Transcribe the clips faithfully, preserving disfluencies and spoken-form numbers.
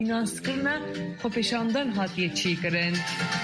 Finansկրնը խոփեշանդան հատիեչի կրեն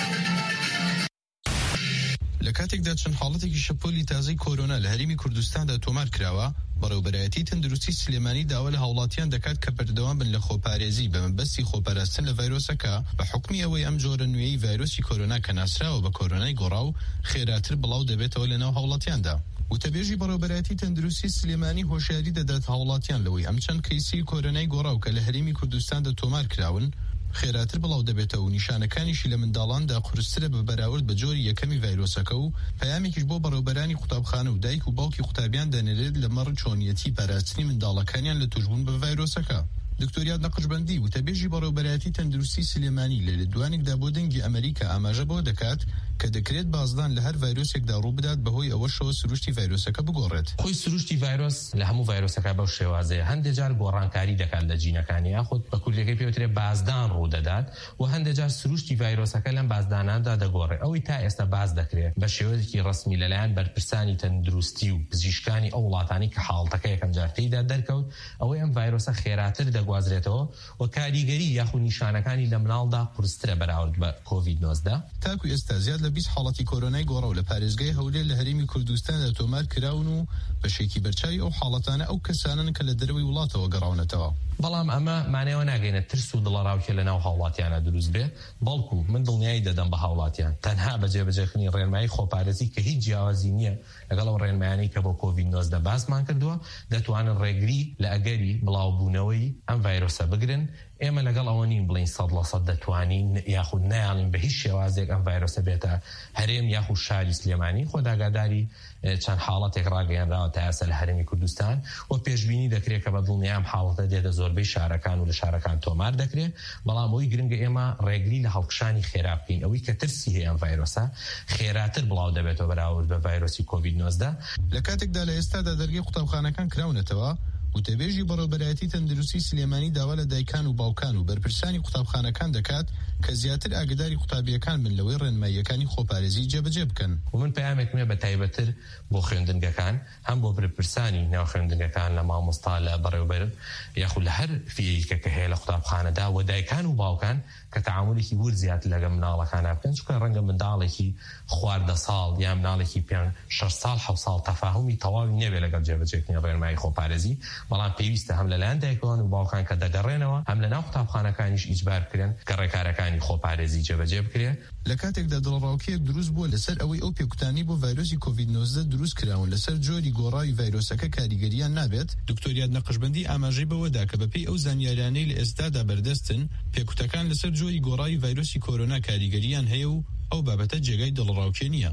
لکاتێک دا چەند حاڵەتێکی شەپۆلی تازەی کۆرۆنا لە هەرێمی کوردستاندا تۆمار کراوە بەڕێوەبەرایەتی تەندروستی سلێمانی داوا لە هاوڵاتیان دەکات کە بەردەوام بن لە خۆپارێزی بە مەبەستی خۆپاراستن لە ڤایرۆسەکە بە حکمی ئەوەی ئەم جۆرە نوێی ڤایرۆسی کۆرۆنا کە ناسراوە بە کۆرۆنای گۆڕاو خێراتر بڵاو دەبێتەوە لە ناو هاوڵاتیاندا. وتەبێژی بەڕێوەبەرایەتی تەندروستی سلێمانی هۆشیاری دەدات هاوڵاتیان لەوەی ئەم چەند کەیسی کۆرۆنای گۆڕاو کە لە هەرێمی کوردستاندا تۆمار کراون خێراتر بڵاو دەبێتەوە و نیشانەکانیشی لە منداڵاندا قورسترە بە بەراورد بە جۆری یەکەمی ڤایرۆسەکە و پەیامێکیش بۆ بەڕێوەبەرانی قوتابخانە و دایک و باوکی قوتابیان دەنێرێت لەمەڕ چۆنیەتی پاراستنی منداڵەکانیان لە توشبوون بە ڤایرۆسەکە. دکتۆریات نەقشبەندی وتەبێژی بەڕێوەبەرایەتی تەندروستی سلێمانی لە دوانێکدا بۆ دەنگی ئەمریکا ئاماژە بۆ دەکات کە دەکرێت بازدان لە هەر ڤایرۆسێکدا ڕوو بدات بەهۆی ئەوەشەوە سروشتی ڤایرۆسەکە بگۆڕێت. خۆی سروشتی ڤایرۆس لە هەموو ڤایرۆسەکە بەو شێوازەیە هەندێک جار گۆڕانکاری دەکات لە جینەکانی یاخود بە کوردیەکەی پێوترێت بازدان ڕوو دەدات و هەندێک جار سروشتی ڤایرۆسەکە لەم بازداناندا دەگۆڕێت. ئەوەی تا ئێستا باز دەکرێت بە شێوەیەکی ڕسمی لەلایەن بەرپرسانی تەندروستی و پزیشکانی ئەو وڵاتانی کە حاڵەتەکە یەکەم جار تێیدا دەرکەوت ئەوەی ئەم ڤایرۆسە خێراتر دەگوازرێتەوە و کاریگەری یاخود نیشانەکانی لە مناڵدا قورسترە بەراورد بە کۆڤید نۆزدە. تاکو ئێستا زیاد لە بیست حاڵەتی کۆرۆنای گۆڕاو لە پارێزگای هەولێر لە هەرێمی کوردستاندا تۆمار کراون و بەشێکی بەرچاوی ئەو حاڵەتانە ئەو کەسانن کە لە دەرەوەی وڵاتەوە گەڕاونەتەوە. بەڵام ئەمە مانەوە ناگەینە ترس و دڵەڕاوکێ لە ناو هاوڵاتیانە دروست بێ بەڵکو من دڵنیایی دەدەم بە هاوڵاتیان تەنها بەجێبەجێخستنی ڕێنمایی خۆپارێزی کە هیچ جیاوازی نییە لەگەڵ ئەو ڕێنمایانەی کە بۆ کۆڤید نۆزدە باسمان کردووە دەتوانن ڕێگری لە ئەگەری بڵاوبوونەوەی ئەم ڤایرۆسە بگرن. ئێمە لەگەڵ ئەوە نین بڵین سەد لە سەد دەتوانین یاخود نایڵین بە هیچ شێوازێک ئەم ڤایرۆسە بێتە هەرێم یاخود شاری سلێمانی. خۆ داگاداری چەند حاڵەتێک ڕاگەیاندراوە تا ئێستا لە هەرێمی کوردستان و پێشبینی دەکرێت کە بە دڵنیا ئەم حاڵەتە دێتە زۆربەی شارەکان و لە شارەکان تۆمار دەکرێت. بەڵام ئەوەی گرنگە ئێمە ڕێگری لە هەڵکشانی خێرا بکەین ئەوەی کە ترسی هەیە ئەم ڤایرۆسە خێراتر بڵاو دەبێتەوە بەراورد بە ڤایرۆسی کۆڤید نۆزدە. لە کاتێکدا لە ئێستادا دەرگای قوتابخانەکان کراونەتەوە وتەبێژی بەڕێوەبەرایەتی تەندروستی سلێمانی داوا لە دایکان و باوکان و بەرپرسانی قوتابخانەکان دەکات کە زیاتر ئاگداری قوتابیەکان بن لەوەی ڕێنماییەکانی خۆپارێزی جێبەجێ بکەن. و من پەیامێکمێ بە تایبەتر بۆ خوێندنگەکان هەم بۆ بەرپرسانی ناو خوێندنگەکان لە مامۆستا لە بەڕێوەبەر یاخود لە هەر فیەیەکە کە هەیە لە قوتابخانەدا و دایکان و باوکان کە تەعاملێکی ور زیات لەگەڵ مناڵەکانە بکەن چونکە ڕەنگە منداڵێکی خواردە ساڵ یا مناڵێکی پێنج شەش ساڵ حەوت ساڵ تەفاهمی تەواوی نەبێت لەگەڵ جێبەجێکردنی ڕێنمایی خۆپارێزی. بەڵام پێویستە هەم لەلایەن دایکان و باوکان کە دەگەڕێنەوە هەم لە ناو قوتابخانەکانیش ئیجبار بکرێن کە ڕێکارەکانی خۆپارێزی جێبەجێ بکرێت. لە کاتێکدا دڵڕاوکیەک دروست بووە لەسەر ئەوەی ئەو پێکوتانی بۆ ڤایرۆسی کۆڤید نۆزدە دروست کراون لەسەر جۆری گۆڕاوی ڤایرۆسەکە کاریگەریان نابێت دکتۆریات نەقشبەندی ئاماژەی بەوەدا کە بەپێی ئەو زانیاریانەی لە ئێستادا بەردەستن پێکوتەکان لەسەر جۆری گۆڕاوی ڤایرۆسی کۆرۆنا کاریگەریان هەیە و ئەو بابەتە جێگای دڵڕاوکێ نییە.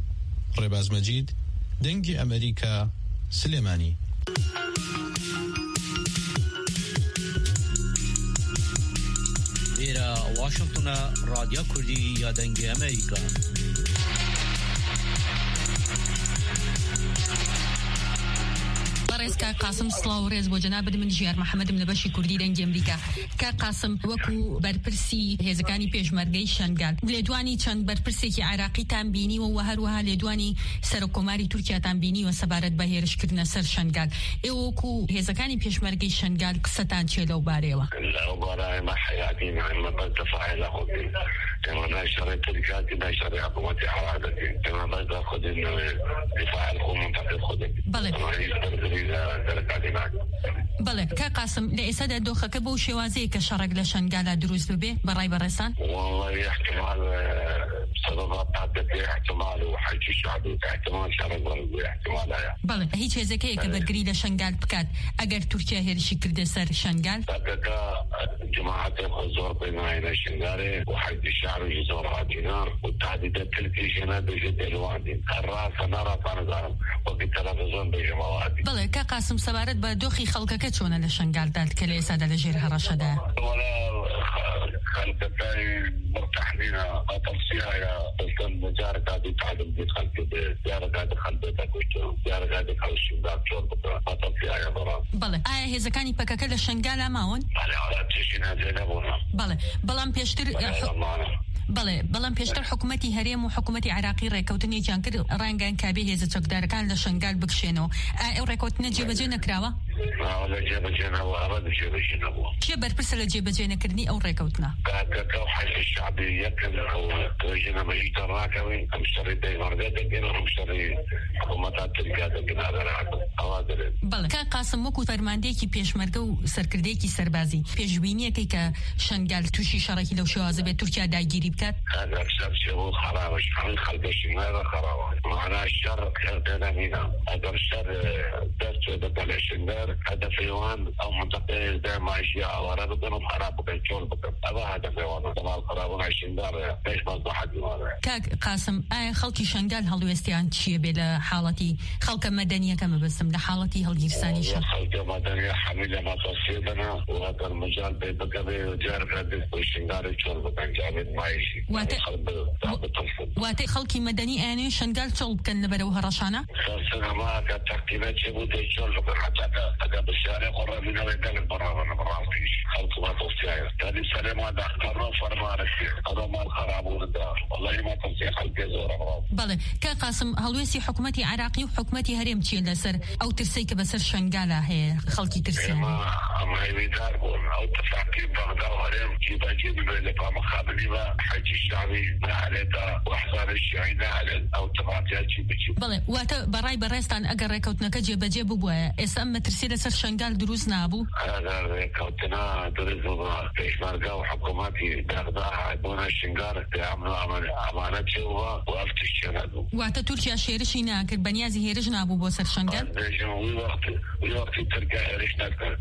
ڕێباز مەجید دەنگی ئەمریکا سلێمانی. إلى واشنطن راديو كردي يا دنجي أمريكا. ڕێز کا قاسم سڵاو ڕێز بۆ جەنابەت من ژیار محەممەدم لە بەشی کوردی دەنگی ئەمریکا. کا قاسم وەکو بەرپرسی هێزەکانی پێشمەرگەی شەنگال لێدوانی چەند بەرپرسێکی عێراقیتان بینی و هەروەها لێدوانی سەرۆکۆماری تورکیاتان بینی و سەبارەت بە هێرشکردنە سەر شەنگال. ئێوە وەکو هێزەکانی پێشمەرگەی شەنگال قسەتان چێ لەو بارەیەوە؟ لەو بارەیە مە حیاتی مهمە بەس دفاعی لە خۆتی ئێمە ناشری ترکاتی ناشری حکوومەتی حوادەتی ئێمە بەس خۆدین دفاع الخۆ منتقد خۆدین. بەڵێ بەڵێ کا قاسم لە ئێستادا دۆخەکە بەو شێوازەیە کە شەڕێک لە شەنگالا دروست ببێ بەڕای بەڕێستان؟ والله احتمال سببات عدة احتمال وحكي شعبي احتمال شرق غربي احتمال هيا. بله هیچ هێزەکەیە کە بەرگری لە شەنگال بکات ئەگەر تورکیا هێرشی کردە سەر شەنگال؟ تاكا جماعة الزور بين شنغاري وحكي شعبي زور هاتينار والتعديدات تلفزيونات بجد الوادي الراس نرى فانزارم وقت تلفزيون بجماعات. بله کا قاسم سەبارەت بە دۆخی خەڵکەکە چۆنە لە شەنگالدا کە لە ئێستادا لە ژێر هەڕەشەدا؟ ولا خلقتاي مرتاحين قطر سيايا تلتن جارك هذه تعلم دي خلق جارك هذه خلقتك وشو جارك هذه خلق شباب شور قطر سيايا برا. بله ئایا هێزەکانی پەکەکە لە شەنگالا ماون؟ بله على تشين هذه نبونا. بله بەڵام پێشتر بەڵێ بەڵام پێشتر حکوومەتی هەرێم و حکوومەتی عێراقی ڕێکەوتنێکیان کرد ڕانگەیان کابێ هێزە چەکدارەکان لە شەنگال بکشێنەوە. ئەو ڕێکەوتنە جێبەجێ نەکراوە؟ ولا جاب جنا وأراد جاب جنا هو كي بربرس لجيب جينا كرني أو ريكوتنا كاكاو حي الشعبي يكن أو جنا مجيء راكوي مشتري داي مرقدة كنا مشتري حكومات تلقى كنا هذا أوادر بله كا قاسم وكو فرماندي كي بيشمركه وسركردي كي سربازي بيجبينيه كي كشنغال توشي شراكي لو شوازه بتركيا دايجيري بكات هذا أكثر شيء خراب شحن خلق الشمال خراب معنا الشر كذا هنا هذا الشر درس بدل الشمال هذا فيوان أو منطقة ده ما أشياء ورا بدنا خراب بنشول بكم هذا هذا فيوان تمام خراب عشان دار ليش ما ضحك كا قاسم أي خلقي شنغال هلو استيان شيء بلا حالتي خلق مدنية كما بسم لحالتي هل يرساني شر خلق مدنية حميلة ما تصيبنا وهذا المجال بيبقى جار هذا الشنغال يشول بكم جامد ما يشي وات وات خلقي مدني أنا شنغال شول كان لبروها رشانة سنة ما كانت تحكيمات شبود يشول بكم حتى هذا بالشارع قرر من هذا كان برا من برا فيش خلق ما تصير هذه سنة ما دخلنا فرمان هذا ما الخراب والدار والله ما تصير خلق زورا بله كقاسم هلوسي حكومتي عراقي وحكومتي هرم تشي لسر أو ترسيك بسر شنغالة هي خلقي ترسي ما ما يبيدار بون أو تفاقي بغداد وهرم جيبا جيب بلقاء مخابري ما حج الشعبي ما عليها وأحزان الشيعي ما عليه أو تفاقيات جيب جيب بله وات براي براستان أجر ريكوتنا كجيب جيب بوا اسم ترسي لسر شنغال دروس نابو هذا ريكوتنا دروس إيش مرجع وحكوماتي بغداد بونا الشنغار يعملوا أمانة جوا وقفت الشهادة وات تركيا شيرشي ناكر بنيازي هيرج نابو بوسر شنغال وي وقت وي وقت تركيا هيرش ناكر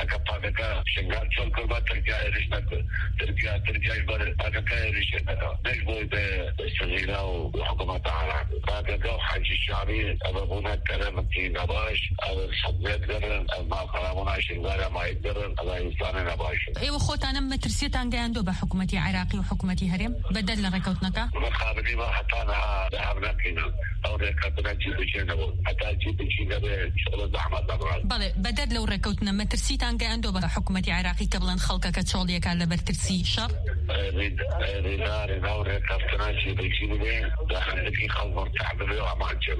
أكبر شنغال شو كل ما تركيا هيرش ناكر تركيا تركيا يبغى أكبر هيرش ناكر نجبوي بسنيرة وحكومات عرب بعد حج الشعبي أبونا كلام كي نباش أو صدمات قرن ما قرابنا شنغار ما يقدرن الله يسلم نباش ايوه خوت انا مترسيت عن عنده بحكومتي عراقي وحكومتي هرم بدل ريكوتنكا مخابري ما حتى انا ذهبنا كنا او ريكوتنا جيب جينا حتى جيب جينا بشغل زحمه طبعا بله بدل لو ريكوتنا مترسيت عن عنده بحكومتي عراقي قبل خلقك كتشوليا كان برترسي شر ريد ريدار نو ريكوتنا جيب جينا داخل خلق مرتاح بله ما جيب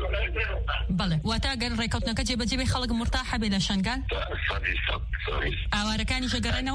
بله وتاجر ريكوتنكا جيب جيب خلق مرتاحه بلا شنغال صدي صدي اواركاني شجرنا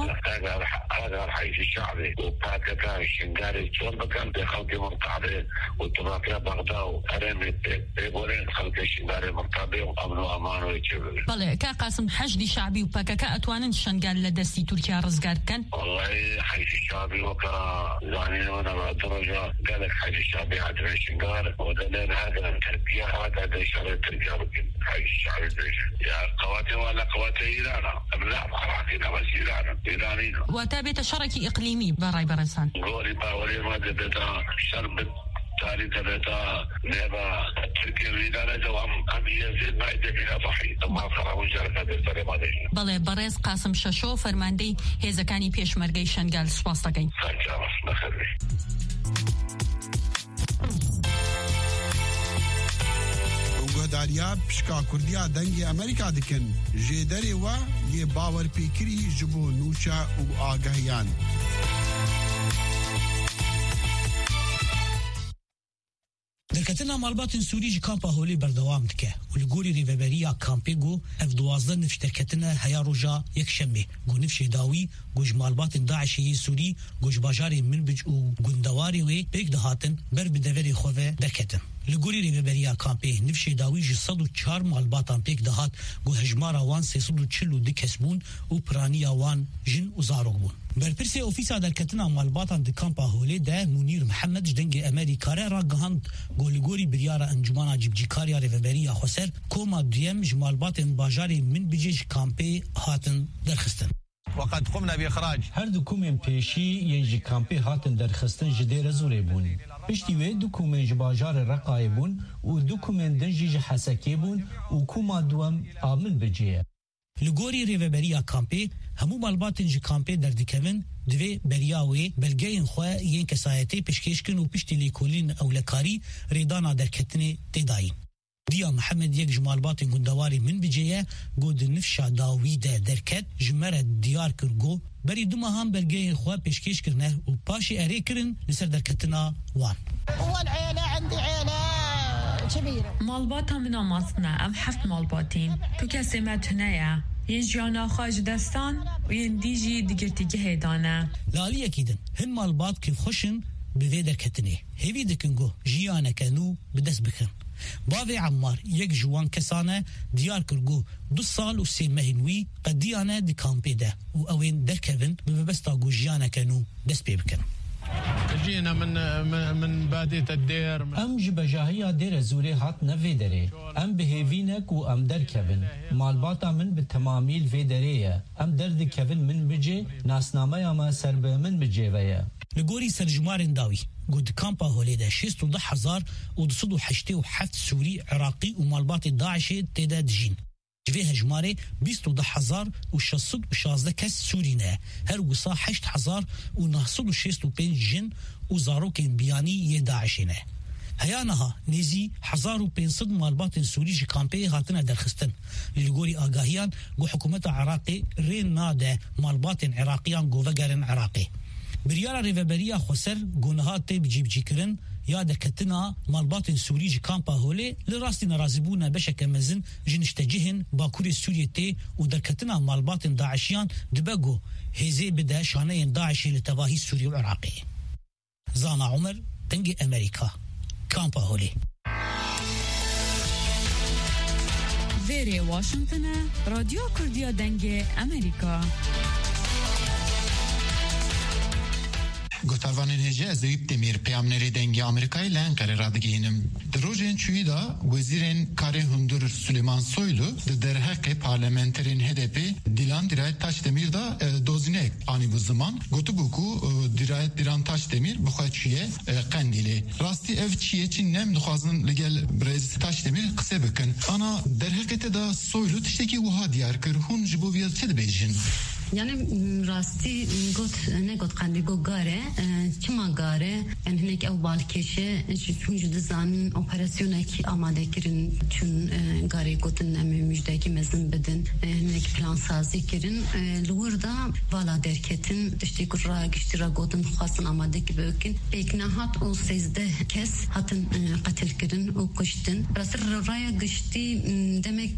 هذا الحي الشعبي وباكا الشنغاري شلون بكان بخلق مرتاحه وتراكيا بغداد وأرمت بيقولين خلق الشنغاري مرتاحه وأمنوا أمان ويجيبوا بله كقاسم حشدي شعبي وباكا أتوانن شنغال لدستي تركيا رزقار كان والله حي الشعبي وكا زاني وانا درجة قالك حي الشعبي عدنا الشنغار ودلين هذا تركيا هذا شغله تركيا بكين حي الشعبي يا قواتي ولا قواتي إيران لا خلاص بس إيران إيرانيين وتابت شركي إقليمي براي برسان قولي باولي ما دبتا شربت تاري دبتا نبا تركيا الإيران جوام أم يزيد ما يدبي أضحي ثم خراب جركة دفتر ما دي بله برز قاسم ششو فرماندي هزكاني پیش مرگي شنغال سپاسدەکەین ساجاوس بخير گۆداریا پشکا کوردیا دەنگی ئەمریکا دکن ژێدەرێ وە یێ باوەرپێکری ji bo nûça û agahiyan. درکتنا مالباتن سوری جی کامپا هولی بردوام دکه و لگوری ریوبریا کامپی گو اف دوازده نفش درکتنا هیا روژا یک شنبه گو نفش داوی گوش مالباتن داعشی سوری گوش باجاری منبج و گندواری وی پیک دهاتن بر بدوری خواه درکتن لگوری ریوبریا کامپی نفش داوی جی صد و چار مالباتن پیک دهات گو هجمارا وان سیصد و چل و دکس بون و پرانیا وان جن و زاروگ بون برپرسی اوفیسا درکتنا مالباتان د کامپا هولی ده منیر محمد جدنگ امریکاره را گهاند گولیگوری بریارا انجمانا جبجیکاریا ریوبریا خسر کوما دیم جمالباتن باجاری من بجیج کامپی هاتن درخستن وقد قمنا بإخراج هر دوکومن پیشی یجی کامپی هاتن درخستن جدیر زوری بون پشتی وی دوکومن جباجار رقای بون و دوکومن دنجی حسکی بون و کوما دوام آمن بجیه لگوری ریوبریا کامپی همو مالباتن جی کامپی دردکمن دوی بریاوی بلگین خواه ین کسایتی پشکشکن و پشتی لیکولین اولکاری ریدانا درکتنی تیداین. دیا محمد یک جمالباتن گندواری من بجیه گود نفشا داوی ده درکت جمره دیار کرگو بری دوما هم بلگین خواه پشکش کرنه و پاشی اری کرن لسر درکتنا وان. اول عيلة عندي عيلة كبيرة مالبات من مصنع أم حفت مالباتين تو كسمت هنايا ین جانا خواج دستان و ین دیجی دیگرتیگه هیدانه لالی اکیدن هن مالبات که خوشن به درکتنه هیوی دکنگو جیانه کنو بدست بکن باوی عمار یک جوان کسانه دیار کرگو دو سال و سه مهنوی قدیانه دی کامپی ده و اوین درکوین به بستا گو جیانه کنو دست پی بکن جينا من من بادية الدير ام جبجاهية دير زوري هات نفي دري ام بهيفينك و ام در كevin مالباتا من بالتماميل في دريه ام درد كevin من بجي ناسنامه اما سرب من بجي ويا لگوری سرجمارن داوی گود کامپا هولیده شست و ده هزار و دصد و حشته و هفت سوری عراقی و مالبات داعشی تیده دجین جوی هجماره بیست و ده هزار و شصد و شازده کس سوری نه هر وصا هشت هزار و نهصد و شست و پنج جن و زاروکین بیانی یه داعشی نه هیانها نیزی هزار و پنصد مالبات سوری جی کامپی هاتنه درخستن لگوری آگاهیان گو حکومت عراقی رین ناده مالبات عراقیان گو وگرن عراقی بریارا ریوبریا خسر گونهات تیب جیب جی کرن یا دکتنا مالبات سوری جی کامپا هولی لراستی نرازبونا بشک مزن جنشتجهن باکور سوریه تی و درکتنا مالبات داعشیان دبگو هزی بده شانه داعشی لتواهی سوری و عراقی زانا عمر تنگی امریکا کامپا هولی ویری واشنطن رادیو کردیا دنگ امریکا گوتاوانین هجه از دویب دمیر پیامنری دنگی آمریکای لنکره را دگینم. در روزین چوی دا وزیرین کاری هندور سلیمان سویلو در حق پارلمنترین هدپی دیلان درایت تاش دمیر دا دوزینه آنی bu zaman گوتو بوکو درایت دیلان تاش دمیر بخواه چیه قندیلی. راستی اف چیه چی نم دخوازن لگل برز تاش دمیر قصه بکن. انا در حقیقت دا سویلو تشتکی وها دیار کر هون جبو ویاد چه دبیجین؟ يعني راستي قلت أنا قلت قندي قارة كم قارة يعني هناك أول كيشة شو جد زان أوبراسيون كي آماده كرن چون قارة قلت إن مجدك مزن بدن هناك بلان سازي كرن الوردا ولا دركتن تشتكي راج اشتراك قلتن خاصن آماده كبيركن بيكنا هات أو سيزده كس هاتن قتل كرن وقشتن راس الرأي قشتي دمك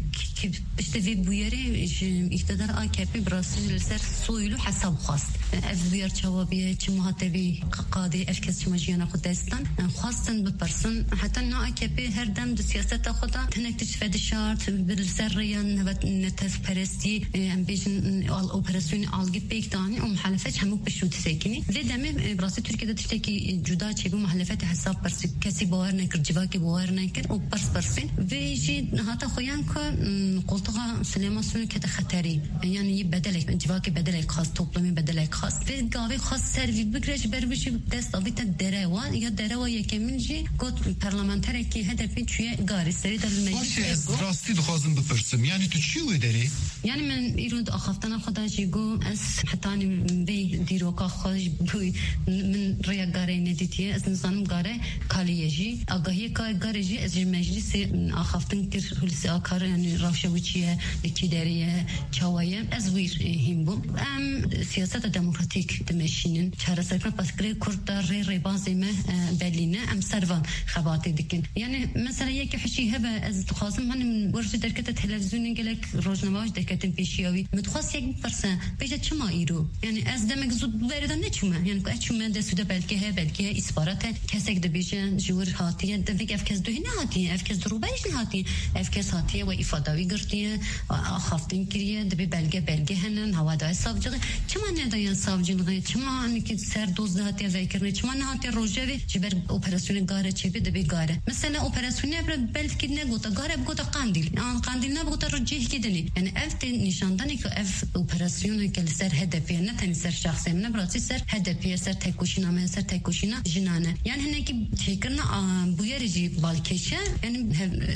اشتفي بويري اقتدار آكابي براسل سر سويلو حساب خاص أفبير شوابيه كمهاتبي قاضي أركز مجيانا خدستان خاصة ببرسن حتى نا أكبي هردم دو سياسة خدا هناك تشفد الشارت بالسرية نبت نتف برستي أم بيجن الأوبراسيون ألقي بيكتاني ومحلفات هموك بشود ساكني ذي دمي براسي تركيا تشتكي جدا تشيبو محلفات حساب برس كسي باور نكر جواكي باور نكر وبرس برسين فيجي هاتا خويان كو قلتها سليمان سوني كده خطري يعني بدلك جواكي بدلك خاص توبلمي بدلك خاص في قاوي خاص سيرفي بكرش بربشي دست أبيت الدراوة يا دراوة يكملجي قلت برلمانتري كي هدفي شوية قاري سريد المجلس راستي دخوازن بپرسم يعني تو چی وداری؟ يعني من إيرود أخافتنا خدا جيجو أس حتاني بي ديروكا خاش بوي من ريا قاري نديتيه أس نظام قاري كاليجي أقاهي كاي قاري جي أس المجلس أخافتن كر هلسي أكار يعني رافشة وشية لكيدارية شواية أزوير هيمبو أم سياسة ديمقراطيك تمشينن شهر سركن بسكري كرد ري ريبازي ما برلينة أم سرفان خباتي دكين يعني مثلا يك حشي هبة أز تخاصم من ورش دركة التلفزيون قالك روزنامج دركة بيشياوي متخاص يك برسا بيجت شما إيرو يعني أز دمك زود وارد نشوما يعني كأشوما ده سودا بلكها بلكها إسبارته كسك دبيجان جور هاتية دمك أفكاس ده هنا هاتية أفكاس دروبايش هاتية أفكاس هاتية وإفادة قرتية أخافتين كريه دبي بلكة بلكة هنن هوا ده صافجة كمان ندايان صافجة كمان أنك سر دوز هاتية ذكرني كمان هاتية روجاوي جبر أوبراسيون قارة شيء دبي قارة مثلا أوبراسيون يبر بلد كده قطع قارة بقطع قانديل آن قانديل نبقطع رجيه كدني يعني أف نشاندني كأف أوبراسيون كالسر هدفي نتني سر شخصي من براسي سر هدفي سر تكوشنا ما سر تكوشنا جنانة يعني هناك فكرنا بويرجي بالكيشة يعني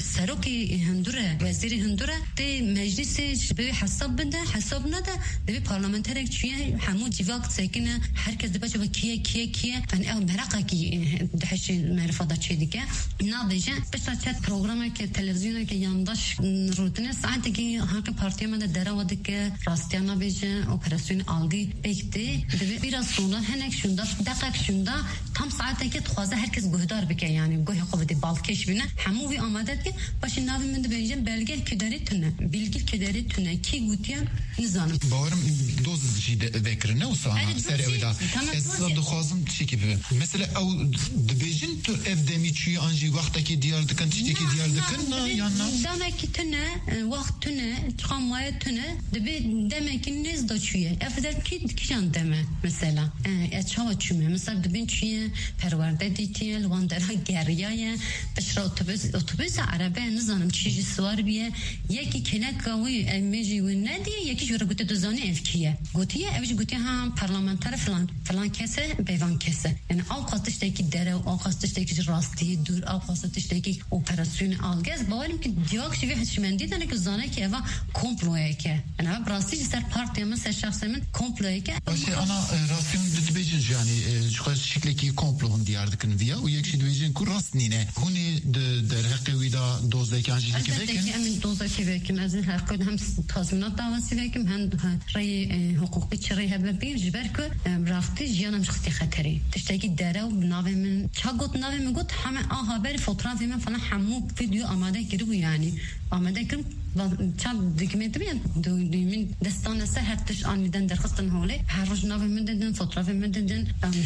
سروكي هندورة وزير هندورة تي مجلس بحساب بده حساب نده دبي برلمانترك شوية حمود جواك ساكنة حركة دبش وكيا كيا كيا يعني أو مرقة كي دحش معرفة شيء ديكا ناضجة بس تشات برنامج كتلفزيون كياندش روتين ساعات كي هاك بارتي من الدرا ودك راستيانا بيجا أوبراسيون ألقي بيكتي دبي biraz sonra هناك شوندا دقيق شوندا tam saate ki txaza herkes guhdar bike yani goh qovdi balkeş bina hamu vi amadet ki başı navi min de bejim belge küderi kederi tune bilgi kederi tune ki gutiyan nizanım باورم دوز جی ذکرنه و سانا سر اویدا از دخوازم چی که ببین مثلا او دبیجن تو اف دمی چی آنجی وقتا که دیار دکن تشتی که دیار دکن نه یا نه demek ki tune vakt tune çıkanmaya tune debi demek ki nez da çiye efder ki dikişan deme mesela e çava çüme mesela debin çiye perverde ditiye van der geriye beşra otobüs otobüs arabe nizanım çiğ svar biye yeki kenek kavi emeci ve ne diye yeki jura gute dozane evkiye gutiye evci gutiye ha parlamenter falan falan kese bevan kese yani al kastıştaki dere al kastıştaki rasti dur al kastıştaki operasyon algaz bavalım ki diyak şivi hişmendi de ne ki zane ki eva komploya ki yani ha rasti ser partiyamın ser şahsımın komploya ki şey ana rasyon dibejin yani şu şekilde komplon diyardıkın diye o yekşi dibejin ku rastnine huni de der hakevida dozdaki anjiki vekin emin dozdaki vekin azin hakkı hem tazminat davası vekin hem رأي حقوقي شرعي هذا بير جبرك رافته جيانا مش خطي خطري تشتكي دارا ونافي من شاقوت نافي من قلت حما آه هبر فترة في من فلا حمو فيديو أماده كرو يعني أماده كرو شاب دكمنت بين دو من دستان السهر تش آنيدن درخستن هولي هرج نافي من ددن فترة في من ددن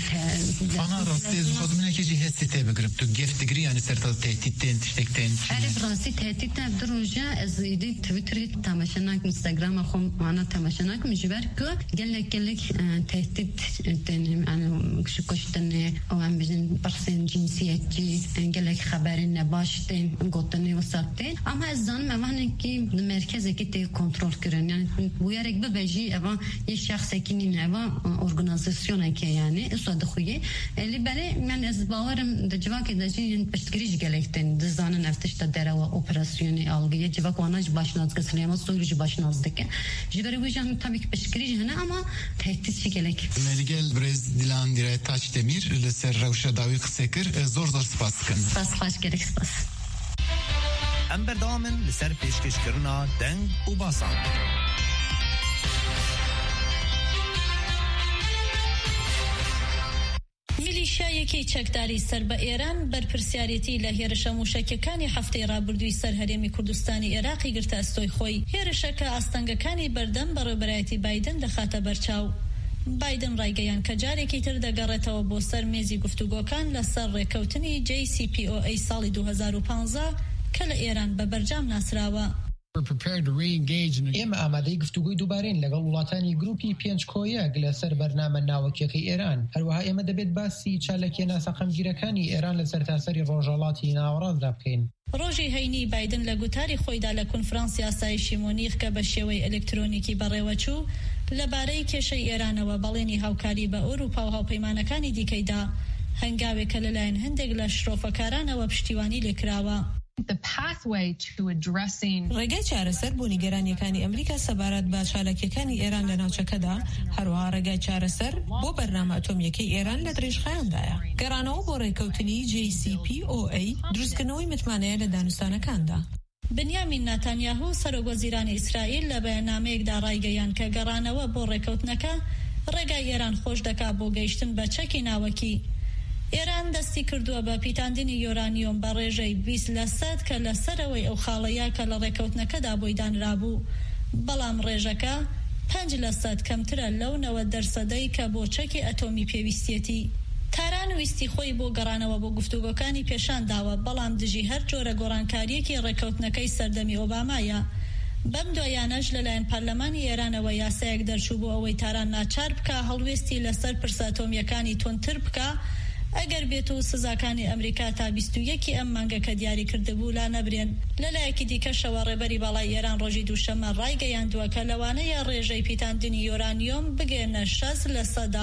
أنا راسي زخد منك يجي هستي تبغرب تو جيف تجري يعني سرت تهتيتين تشتكتين أعرف راسي تهتيتنا بدرجة أزيدي تويتر تماشيناك إنستغرام أخو معنا تماشيناك مجبر كو قال لك قال لك تهديد تاني أنا شو كشتني أو عم بجن برسين جنسيتي قال لك خبرين باشتين قطني وصلتين أما الزان ما معنى كي المركز كي تي كنترول كرن يعني ويارك ببجي أبا يشخص كينين أبا أورجانيزاسيون كي يعني إصاد خويه اللي بالي من أسبوعهم دجواك دجي بشتكريش قال لك تاني دزان نفتش تدرا وأوبراسيوني ألقيه جواك واناش باشناز كسليما سويرج باشناز دك جبري وجهن tabii ki beşkirici hene ama tehditçi gelek. Melgel Brez Dilan Dire Taşdemir Leser Ravşa Davi Kısekir zor zor spaskin. Spas baş gerek spas. Ember Damen Leser Peşkeşkirna Deng u Basan. میلیشیایەکی چەکداری سەر بە ئێران بەرپرسیارەتی لە هێرشە موشەکەکانی هەفتەی ڕابردووی سەر هەرێمی کوردستانی عێراقی گرتە ئەستۆی خۆی هێرشەکە ئاستەنگەکانی بەردەم بەڕێوەبەرایەتی بایدن دەخاتە بەرچاو. بایدن ڕایگەیان کە جارێکی تر دەگەڕێتەوە بۆ سەر مێزی گفتوگۆکان لەسەر ڕێکەوتنی جی سی پی ئۆ ئەی ساڵی دوو هەزار و پانزە کە لە ئێران بە بەرجام ناسراوە. ئێمە ئامادەی گفتوگوی دووبارین لەگەڵ وڵاتانی گروپی پێنج کۆیەک لەسەر بەرنامە ناوەکیەکەی ئێران هەروەها ئێمە دەبێت باسی چالەکیە ناسەقەمگیرەکانی ئێران لە سەرتاسەری ڕۆژهەڵاتی ناوەڕاستدا بکەین. ڕۆژی هەینی بایدن لە گوتاری خۆیدا لە کۆنفرانسی ئاسایشی مۆنیخ کە بە شێوەی ئەلکترۆنیکی بەڕێوەچوو لەبارەی کێشەی ئێرانەوە بەڵێنی هاوکاری بە ئەوروپا و هاوپەیمانەکانی دیکەیدا هەنگاوێکە لەلایەن هەندێک لە شرۆفەکارانەوە پشتیوانی لێکراوە. ڕێگای چارەسەر بۆ نیگەرانیەکانی ئەمریکا سەبارەت بە چالەکیەکانی ئێران لە ناوچەکەدا هەروەها ڕێگای چارەسەر بۆ بەرنامە ئەتۆمیەکەی ئێران لە درێژخایەندایە گەڕانەوە بۆ ڕێکەوتنی جی سی پی ئۆ ئەی دروستکردنەوەی متمانەیە لە دانوستانەکاندا. بنیامین ناتانیاهو سەرۆکوەزیرانی ئیسرائیل لە بەیاننامەیەکدا ڕایگەیان کە گەڕانەوە بۆ ڕێکەوتنەکە ڕێگای ئێران خۆش دەکات بۆ گەیشتن بە چەکی ناوەکی. ئێران دەستی کردووە بە پیتاندنی یۆرانیۆم بە ڕێژەی بیست لە سەد کە لەسەرەوەی ئەو خاڵەیە کە لە ڕێکەوتنەکەدا بۆی دانرابوو بەڵام ڕێژەکە پێنج لە سەد کەمترە لەو نەوە دەرسەدەی کە بۆ چەکی ئەتۆمی پێویستێتی. تاران ویستی خۆی بۆ گەڕانەوە بۆ گفتوگۆکانی پێشان داوە بەڵام دژی هەر جۆرە گۆڕانکاریەکی ڕێکەوتنەکەی سەردەمی ئۆبامایە. بەم دوایانەش لەلایەن پەرلەمانی ئێرانەوە یاسایەک دەرچوو بۆ ئەوەی تاران ناچار بکە هەڵوێستی لەسەر پرسە ئەتۆمیەکانی تۆنتر بکە ئەگەر بێت و سزاکانی ئەمریکا تا بیست و یەکی ئەم مانگە کە دیاری کردبوو لا نەبرێن. لەلایەکی دیکەشەوە ڕێبەری بەڵای ئێران ڕۆژی دووشەمە ڕایگەیاندووە کە لەوانەیە ڕێژەی پیتاندنی یۆرانیۆم بگێنە شەست لە سەدا.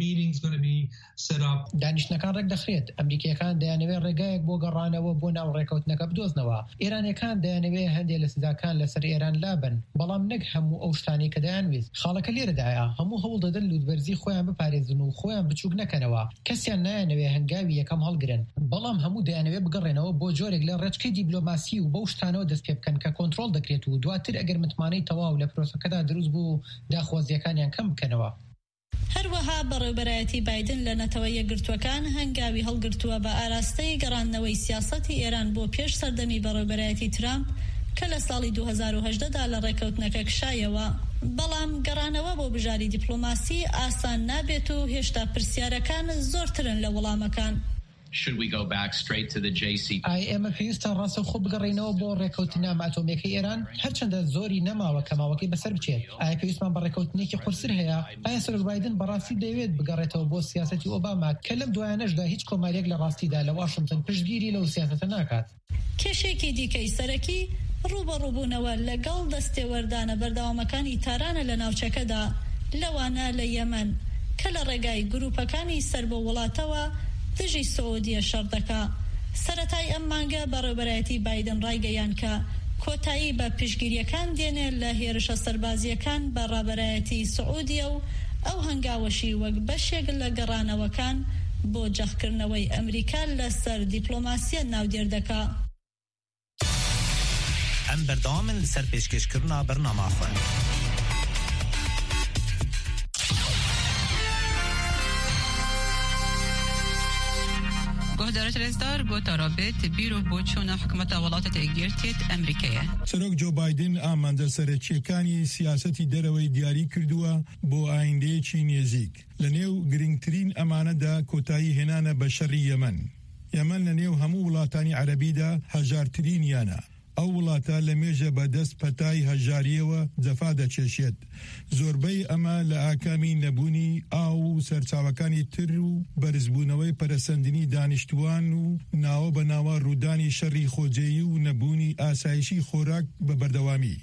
دانیشتنەکان ڕێک دەخرێت ئەمریکیەکان دەیانەوێت ڕێگایەک بۆ گەڕانەوە بۆ ناو ڕێکەوتنەکە بدۆزنەوە ئێرانیەکان دەیانەوێت هەندێک لە سزاکان لەسەر ئێران لابن بەڵام نەک هەموو ئەو شتانی کە دەیانویست. خاڵەکە لێرەدایە هەموو هەوڵ دەدەن لوودبەرزی خۆیان بپارێزن و خۆیان بچووک نەکەنەوە کەسیان نایانەوێت هەنگاوی یەکەم هەڵگرن بەڵام هەموو دەیانەوێت بگەڕێنەوە بۆ جۆرێک لە ڕێچکەی دیبلۆماسی و بەو شتانەوە دەست پێ بکەن کە کۆنتڕۆڵ دەکرێت و دواتر ئەگەر متمانەی تەواو لە پرۆسەکەدا دروست بوو داخوازیەکانیان کەم بکەنەوە. هەروەها بەڕێوەبەرایەتی بایدن لە نەتەوە یەکگرتووەکان هەنگاوی هەڵگرتووە بە ئاراستەی گەڕاندنەوەی سیاسەتی ئێران بۆ پێش سەردەمی بەڕێوەبەرایەتی ترامپ کە لە ساڵی دو هەزار و هەژدە دا لە ڕێکەوتنەکە کشایەوە. بەڵام گەڕانەوە بۆ بژاری دیپلۆماسی ئاسان نابێت و هێشتا پرسیارەکان زۆرترن لە وەڵامەکان. Should we go back straight to the J C P O A؟ ئای ئێمە پێویستە ڕاستەوخۆ بگەڕێنەوە بۆ ڕێکەوتنە ئەتۆمیەکەی ئێران هەرچەندە زۆری نەماوە کە ماوەکەی بەسەر بچێت. ئایا پێویستمان بە ڕێکەوتنێکی قورسر هەیە؟ ئایا سەرۆک بایدن بەڕاستی دەیەوێت بگەڕێتەوە بۆ سیاسەتی ئۆباما کە لەم دوایانەشدا هیچ کۆمارێک لە ڕاستیدا لە واشنگتن پشتگیری لەو سیاسەتە ناکات؟ کێشێکی دیکەی سەرەکی ڕوبەڕووبوونەوە لەگەڵ دەستێوەردانە بەردەوامەکانی تارانە لە ناوچەکەدا لەوانە لە یەمەن کە لە ڕێگای گروپەکانی سەر بە وڵاتەوە دژی سعودیە شەڕ دەکا. سەرەتای ئەم مانگە بەڕێوەبەرایەتی بایدن ڕایگەیان کە کۆتایی بە پشتگیریەکان دێنێ لە هێرشە سەربازیەکان بە ڕابەرایەتی سعودیە و ئەو هەنگاوەشی وەک بەشێک لە گەڕانەوەکان بۆ جەخکردنەوەی ئەمریکا لەسەر دیپلۆماسیە ناودێر دەکا. ئەم بەردەوامن لەسەر پێشکەشکردنا بەرنامە خوێن. گۆهدارە رێزدار گۆتا رابێت بیرۆ بۆ چوونە حکومەتە وڵاتە یەکگرتووێت ئەمریکایە. سەرۆک جۆ بایدن ئامانجە سەرەکیەکانی سیاسەتی دەرەوەی دیاری کردووە بۆ ئایندەیەکی نێزیک. لە نێو گرنگترین ئەمانەدا کۆتایی هێنانە بە شەڕی یەمەن. یەمەن لە نێو هەموو وڵاتانی عەرەبیدا هەژارترینیانە. ئەو وڵاتە لە مێژە بەدەست پەتای هەژاریەوە جەفا دەچێشێت. زۆربەی ئەمە لە ئاکامی نەبوونی ئاو و سەرچاوەکانی تر و بەرزبوونەوەی پەرەسەندنی دانیشتوان و ناوە بە ناوە ڕوودانی شەڕی خۆجێیی و نەبوونی ئاسایشی خۆراک بە بەردەوامی.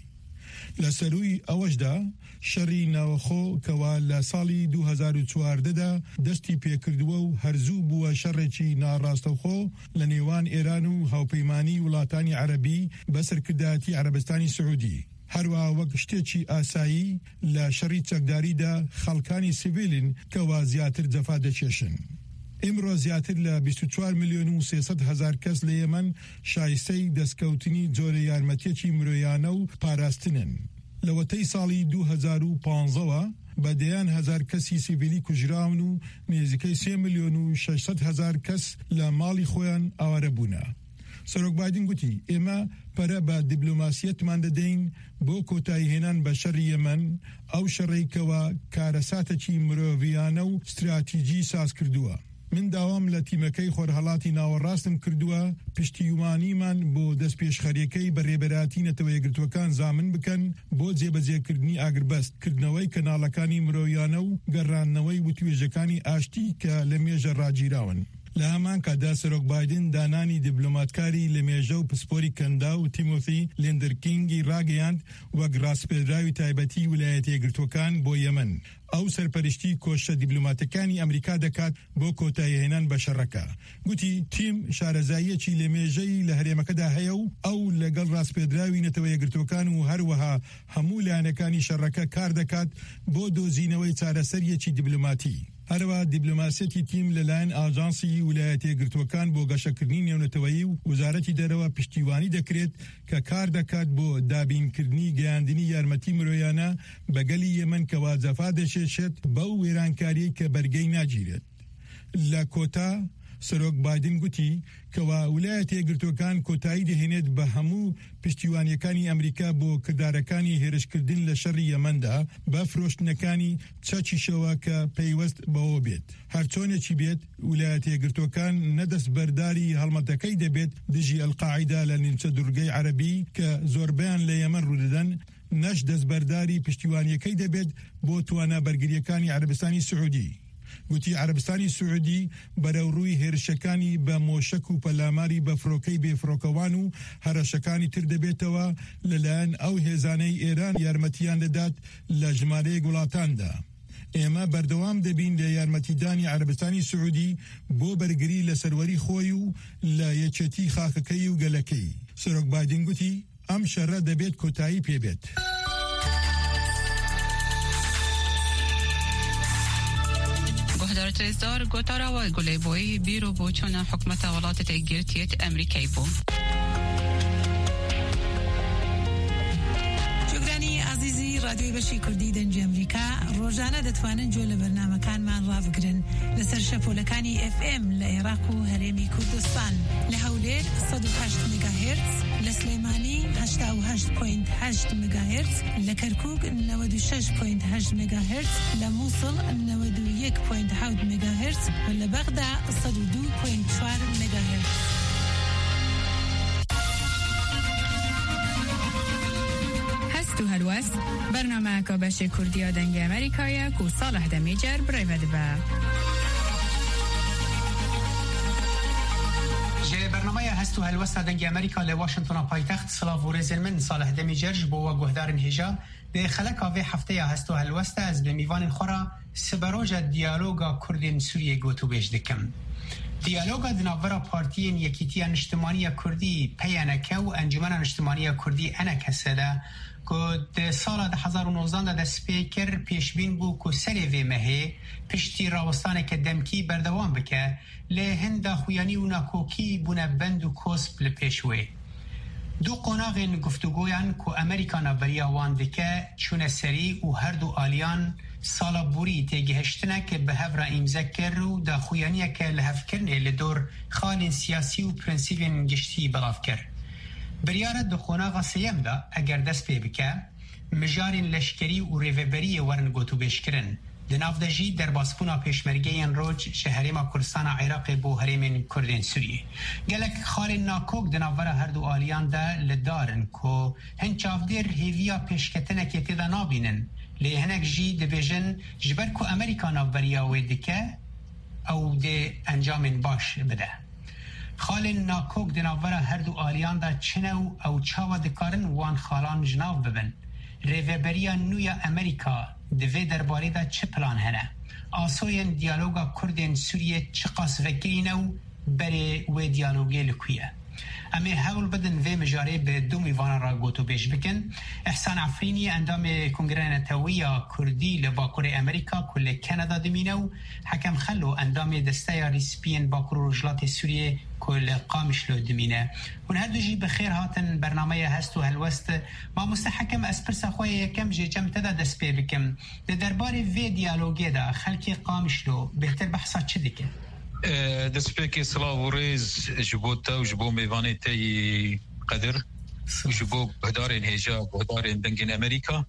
لە سەرووی ئەوەشدا شەڕی ناوەخۆ کەوا لە ساڵی دو هەزار و چواردەدا دەستی پێکردووە و هەرزوو بووە شەڕێکی ناڕاستەوخۆ لە نێوان ئێران و هاوپەیمانی وڵاتانی عەرەبی بە سەرکردایەتی عەرەبستانی سعودی. هەروەها وەک شتێکی ئاسایی لە شەڕی چەکداریدا خەڵکانی سیڤیلن کەوا زیاتر جەفا دەچێشن. ئێمڕۆ زیاتر لە بیست و چوار ملیۆن و سێسەد هەزار کەس لە یەمەن شایستەی دەستکەوتنی جۆرە یارمەتیەکی مرۆیانە و پاراستنن. لە وەتەی ساڵی دو هەزار و پانزەوە بەدەیان هەزار کەسی سیڤیلی کوژراون و نێزیکەی سێ ملیۆن و شەشسەد هەزار کەس لە ماڵی خۆیان ئاوارە بوونە. سەرۆک بایدن گوتی ئێمە پەرە بە دیبلۆماسیەتمان دەدەین بۆ کۆتایی هێنان بە شەڕی یەمەن، ئەو شەڕێکەوە کارەساتێکی مرۆڤیانە و استراتیجی ساز کردووە. من داوام لە تیمەکەی خۆرهەڵاتی ناوەڕاستم کردووە پشتیوانیمان بۆ دەست پێشخەریەکەی بەڕێبەراتی نەتەوە یەکگرتووەکان زامن بکەن بۆ جێبەجێکردنی ئاگربەستکردنەوەی کەناڵەکانی مرۆیانە و گەڕانەوەی وتوێژەکانی ئاشتی کە لە مێژە ڕاگیراون. لە هەمان کادا سەرۆک بایدن دانانی دیبلۆماتکاری لە مێژە و پسپۆری کەندا و تیمۆفی لێندرکینگی ڕاگەیاند وەک ڕاستپێدراوی تایبەتی ویلایەتە یەکگرتووەکان بۆ یەمەن. ئەو سەرپەرشتی کۆشە دیبلۆماتەکانی ئەمریکا دەکات بۆ کۆتایی هێنان بە شەڕەکە. گوتی تیم شارەزاییەکی لە مێژەی لە هەرێمەکەدا هەیە و ئەو لەگەڵ ڕاستپێدراوی نەتەوە یەکگرتووەکان و هەروەها هەموو لایەنەکانی شەڕەکە کار دەکات بۆ دۆزینەوەی چارەسەریەکی دیبلۆماتی. هەروە دیبلۆماسیەتی تیم لەلایەن ئاژانسی ویلایەتە یەکگرتووەکان بۆ گەشەکردنی نێونەتەوەیی و وزارەتی دەرەوە پشتیوانی دەکرێت کە کار دەکات بۆ دابینکردنی گەیاندنی یارمەتی مرۆیانە بەگەلی یەمەن کەوا جەفا دەچێشێت بەو وێرانکاریی کە بەرگەی ناگیرێت. لە کۆتا سەرۆک بایدن گوتی کەوا ویلایەتە یەکگرتووەکان کۆتایی دەهێنێت بە هەموو پشتیوانیەکانی ئەمریکا بۆ کردارەکانی هێرشکردن لە شەڕی یەمەندا بە فرۆشتنەکانی چەچیشەوە کە پەیوەست بەوە بێت. هەرچۆنێکی بێت ویلایەتە یەکگرتووەکان نەدەست بەرداری هەڵمەتەکەی دەبێت دژی ئەلقاعیدا لە نیمچە دوورگەی عەرەبی کە زۆربیان لە یەمەن ڕوودەدەن، نەش دەستبەرداری پشتیوانیەکەی دەبێت بۆ توانابەرگریەکانی عەرەبستانی سعودی. گوتی عەرەبستانی سعودی بەرەوڕووی هێرشەکانی بە مۆشک و پەلاماری بە فڕۆکەی بێفڕۆکەوان و هەرەشەکانی تر دەبێتەوە لەلایەن ئەو هێزانەی ئێران یارمەتیان دەدات لە ژمارەیەک وڵاتاندا. ئێمە بەردەوام دەبین لە یارمەتیدانی عەرەبستانی سعودی بۆ بەرگری لە سەروەری خۆی و لە یەکێتی خاکەکەی و گەلەکەی. سەرۆک بایدن گوتی ئەم شەڕە دەبێت کۆتایی پێبێت. گۆهدارە رێزدار گۆتاراوە گولەیبۆیی بیرۆ بۆ چوونە حکومەتە وڵاتە یەکگرتووێت ئەمریکای بوو. رادیوی بەشی کوردی دەنگی ئەمریکا ڕۆژانە دەتوانن جۆ لە بەرنامەکانمان ڕابگرن لەسەر شەپۆلەکانی ئف ئێم لە عێراق و هەرێمی کوردستان لە هەولێر سەد و هەشت مێگاهێرتز، لە سلێمانی هەشتا و هەشت پۆینت هەشت مێگاهێرتز، لە کەرکووک نەوەد و شەش پۆینت هەشت مێگاهێرتز، لە مووسڵ نەوەد و یەک پۆینت حەوت مێگاهێرتز و لە بەغدا سەد و دوو پۆینت چوار مێگاهێرتز. هەست و هەلوەست بەرنامەیەکە بەشی کوردیە دەنگی ئەمریکایە و ساڵح دەمیجەر برێڤە دەبە. برنامه هست و هلوست دنگ امریکا ل واشنطن پایتخت سلاو و رزل من صالح دمیجرج بو گهدارن هجا به خلق آوه هفته هست و هلوست از به میوان خورا سبروج دیالوگا کردین سوریه گوتو بیش دکم. دیالوگا دناورا پارتین یکیتی اجتماعی کردی پیانکه و انجمن اجتماعی کردی انکسه ده که سال ده هزار و نوزده ده سپیکر پیشبین بو که سری وی مهی پشتی راوستانه که دمکی بردوان بکه لهند خویانی و ناکوکی بونه بند و کسب لپیشوی. دو قناغین گفتگویان که امریکا نبریا واندکه چون سری و هر دو آلیان سالا بوری تیگهشتنه که به هفره ایمزکر رو دا خویانیه که لحف کرنه لدور خال سیاسی و پرنسیب گشتی بلاف کرد. بریارت دو قناغ سیم دا اگر دست پی بکه مجارین لشکری و ریوبری ورن گوتو بشکرن. دناف دجی در باسپونا پیشمرگین روج شهرما کردستان عراق بو هرمین کردین سوریه. گلک خال ناکوک دناوره هر دو آلیان دا لدارن که هنچافدیر هیویا پیشکتنه که تیدا نابینن. لی هنک جی دبیجن جبر که امریکا نابریا ویدکه او ده انجام باش بده. خال ناکوک دناوره هر دو آلیان دا چنو او چاوا دکارن وان خالان جناو ببن. ریوبریا نویا امریکا دوی درباره دا چه پلان هنه؟ آسوین دیالوگا کردین سوریه چه قاس وکرینو بره و دیالوگی لکویه. اما هول بدن وی مجاره به دو میوان را گوتو بیش بکن. احسان عفرینی اندام کنگره نتویه کردی لباکور امریکا کل کانادا دمینو حکم خلو اندام دسته ریسپین باکور رجلات سوریه کل قامش لو دمینه. هون هر دوجی بخیر هاتن برنامه هست و هلوست ما مستحکم اسپرس خواه یکم جی جم تدا دست پی بکم. ده دربار وی دیالوگی دا خلکی قامش لو بهتر بحثا چه دیگه؟ دەستپێکی سڵاو و ڕێز ji بۆ te و ji بۆ mêvanê قەدر و ji بۆ guhdarên hêja guhdarên dengên Amerîka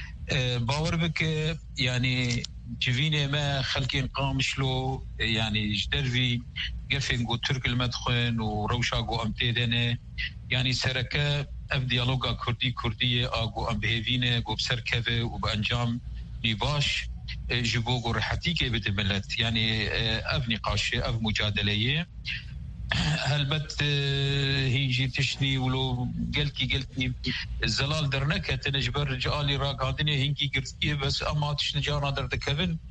bawer bike yanî civînê me xelkên qamişlo yanî ji dervî gefên got Türk li me dixwin û rewşa got em tê de ne yanî sereke ev diyaloga Kurdî Kurdiyê a got em bihêvîne got bi ser keve û bi encam nî baş ji bo gorhatîkê bide millet yani ev nîqaşê ev mücadeleyê helbet hîjî tişnî wilo gelkî gelkî zelal derneketine ji ber ci alî ragihandinê hînkî girtiye bes ama tişnî cara derdikevin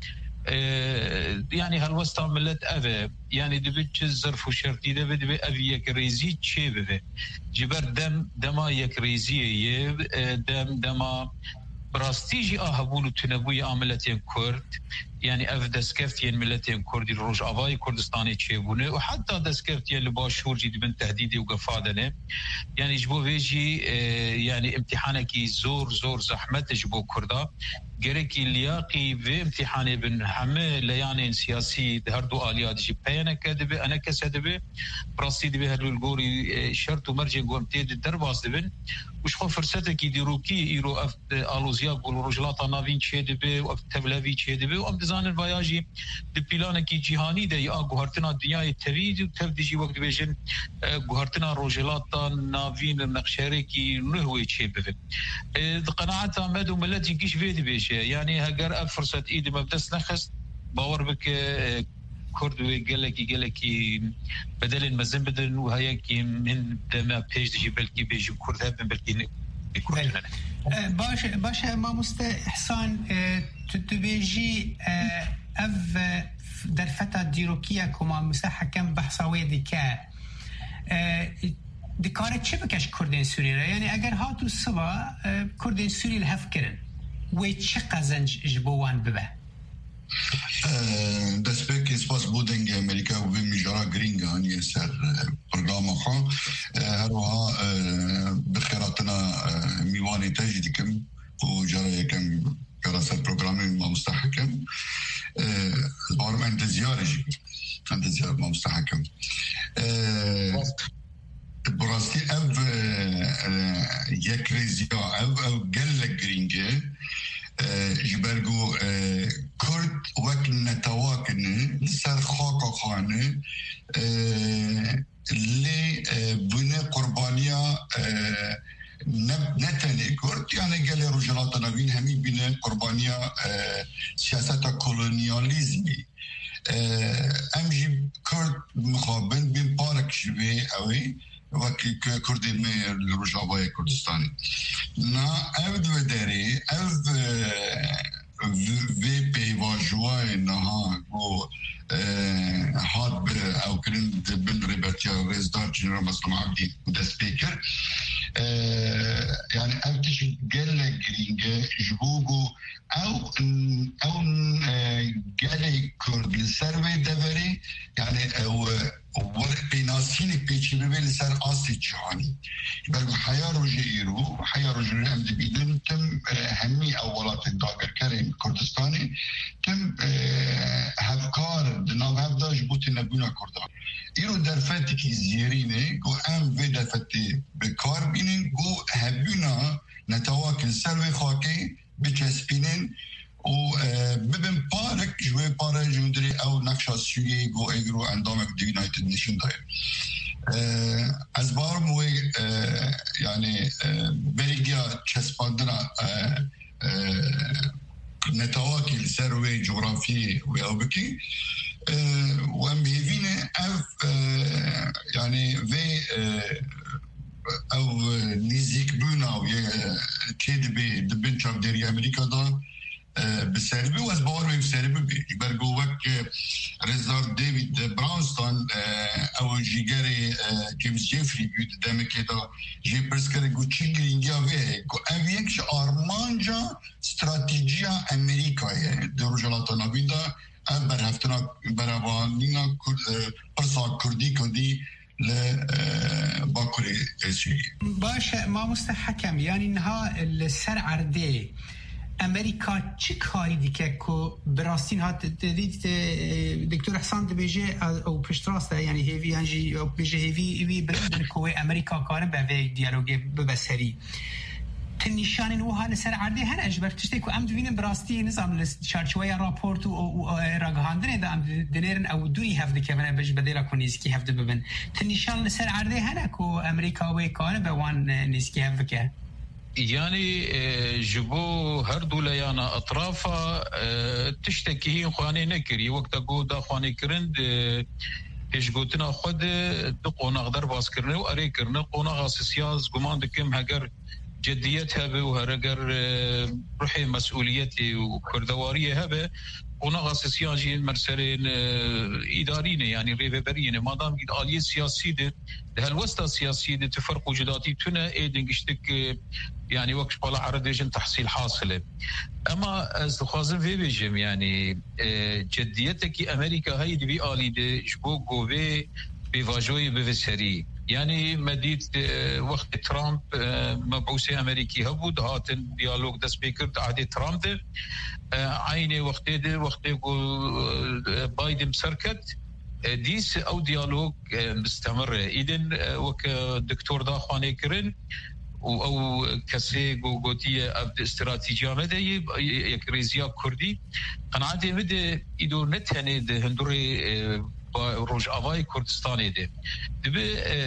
yani helwesta millet ev e yani dibe çi zerf û şertî de dibe ev yekrêzî çê bibe ji ber dem dema yekrêziyê ye dem dema براستيجي اهبولو تنبوي عملتين كرد يعني اف دسكفتين ملتين كردي روج افاي كردستاني تشيبونه وحتى دسكفتين لباشور جدي من تهديدي وقفادنه يعني جبو فيجي يعني امتحانك زور زور زحمت جبو كردا جريكي لياقي في امتحاني بن حمل يعني سياسي هردو اليات جي بينه كدبه انا كسدبه براستي دبه هدول الغوري شرط ومرجع قومتي درباز دبن وش خو فرصتك يديروكي يرو اف الوزيا قول رجلات نافين تشدبه و تبلوي تشدبه و دزان فياجي د بلانكي جهاني ده يا غهرتنا دنيا تريد و تبديجي وقت بيجن غهرتنا رجلات نافين النقشريكي نهوي تشبه قناعه مد وملتي كيش فيدي بيش يعني هجر فرصه ايد ما بدس نخس باور بك كرد وقالكي قالكي بدل المزن بدل وهيك من دما بيج دي بلكي بيجي كرد هبن بلكي باش باش ما مست احسان تتبيجي اف در فتا ديروكيا كما مساحه كم بحثاوي ديكا دكاره چه بكش كردين سوري يعني اگر هاتو الصبا كردين سوري الهفكرن وچ قزنج جبوان ببه دەستپێکی سپاس بۆ دەنگی ئەمریکا و بێ میژارا گرینگە هەنیە سەر پرۆگرامە خۆ هەروەها بخێراتنە میوانی تەژی دیکەم و جارە یەکەم عند زيارة مستحكم براستی او یک ریزیا او او گل گرینگه جبرگو کرد وقت نتواکنه سر خاک خانه لی بونه قربانیا نتنه کرد یعنی گل روجلات نوین همی بینه قربانیا سیاست کولونیالیزمی امجی کرد مخابن بین پارک شوی اوی وکی کردی می روجاوای کردستانی نا او دو داری او وی پیواجوای نها و هاد بر او کرند بن ریبرتیا رزدار جنرال مسلم عبدی دست پیکر يعني او تشي قال جرينجا جبوجو او او قال كرد السربي دبري يعني او ورق بيناسين بيتشي ببيل سر اصلي جهاني بل حيا رجيرو حيا رجيرو امد بيدن تم همي اولات الداقر كريم كردستاني تم هفكار دناو هفدا جبوتي نبونا كردان ايرو درفتي زيريني جو ام في درفتي بكار بينين جو هبونا نتواكل سروي خاكي بچسبينين و ببین پارک جوی پارک جوندری او نقش سویه گو ایگرو اندامک دی یونایتد نیشن دایر از بار موی یعنی بریگیا چسپاندنا نتواکی سروی جغرافی و او بکی و ام بهیوینه او یعنی وی او نیزیک بونا و چه دبی دبین چاپ دری امریکا دا بسربي واسبور بسربي بيبرجو وك ريزار ديفيد براونستون او جيجاري جيمس جيفري بيد دم كده جي برسكر جوتشي جرينجا في افيكش ارمانجا استراتيجيا امريكا دروجلات نابيدا امبر هفتنا برابانينا برسا كردي كدي ل باكوري اسي باشه ما مستحكم يعني انها السر عردي امریکا چه کاری دیگه که براستین هات دید دکتر حسن دبیجه او پشت راسته یعنی هیوی انجی او بیجه هیوی هیوی بردن کوه امریکا کارن به وی دیالوگی ببسری تنشان نو حال سر عادی هر اجبر تشتي کو ام دوین براستی نظام چارچوبه راپورت و راگهاندنه دا ام دنرن او دوی هفته که من بج بدلا کو نیسکی هفته ببن تنشان سر عادی هر کو امریکا و کارن به وان نیسکی هفته يعني جبو هر دوليانا اطرافا تشتكي هي خواني نكري وقت قودا خواني كرند ايش قلتنا خد دقونا غدر باس كرنا واري كرنا قونا غاسسياز قمان دكم هجر جديتها به وهرجر روحي مسؤوليتي وكردواريه هبه قونا غاسسيان جي مرسلين اداريين يعني ريفبريين ما دام قد آلية سياسي ده هالوسطى السياسي ده تفرق وجوداتي تنا ايدنجشتك يعني وقت بالا عرديجن تحصيل حاصله اما از خوازن في بيجم يعني جديتك امريكا هاي دي آلي ده جبو قوه بواجوي بفسري يعني مديد وقت ترامب مبعوث امريكي هبود هاتن ديالوج ده سبيكر عهد ترامب ده عيني وقت ده وقت بايدن سركت ديس او ديالوج مستمر اذن وك دكتور داخواني كرن او كسي جوجوتيه اب استراتيجيه مدى يكريزيا كردي قناعتي مدى ايدو نتهني ده هندوري روج آوای کردستانی ده دبی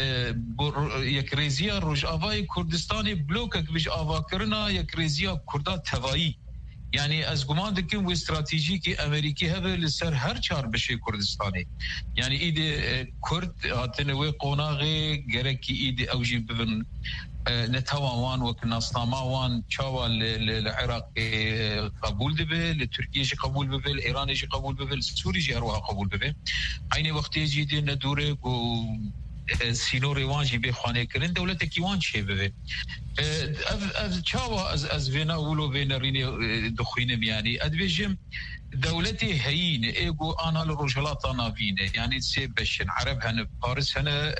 یک ریزیا روج آوای کردستانی بلوک بیش آوا کرنا یک ریزیا کردا توایی یعنی از گمان دکیم و استراتژیکی امریکی هبه لسر هر چهار بشه کردستانی یعنی ایده کرد هاتنه و قوناغه گرکی ایده اوجی ببن نتوان وكناصناما وان تشاوا للعراق قبول دبه لتركيا جي قبول ببه الايران جي قبول ببه السوري جي اروها قبول ببه عيني وقت يجي دي ندوره و سينوري وانجي بخوانه كرن دولتك كيوان شي ببه اف تشاوا از از فينا ولو بين ريني دخينم يعني ادبيجم دولتي هين ايغو انا للرجلات انا فينه يعني سي بشن عرب هن فارس هن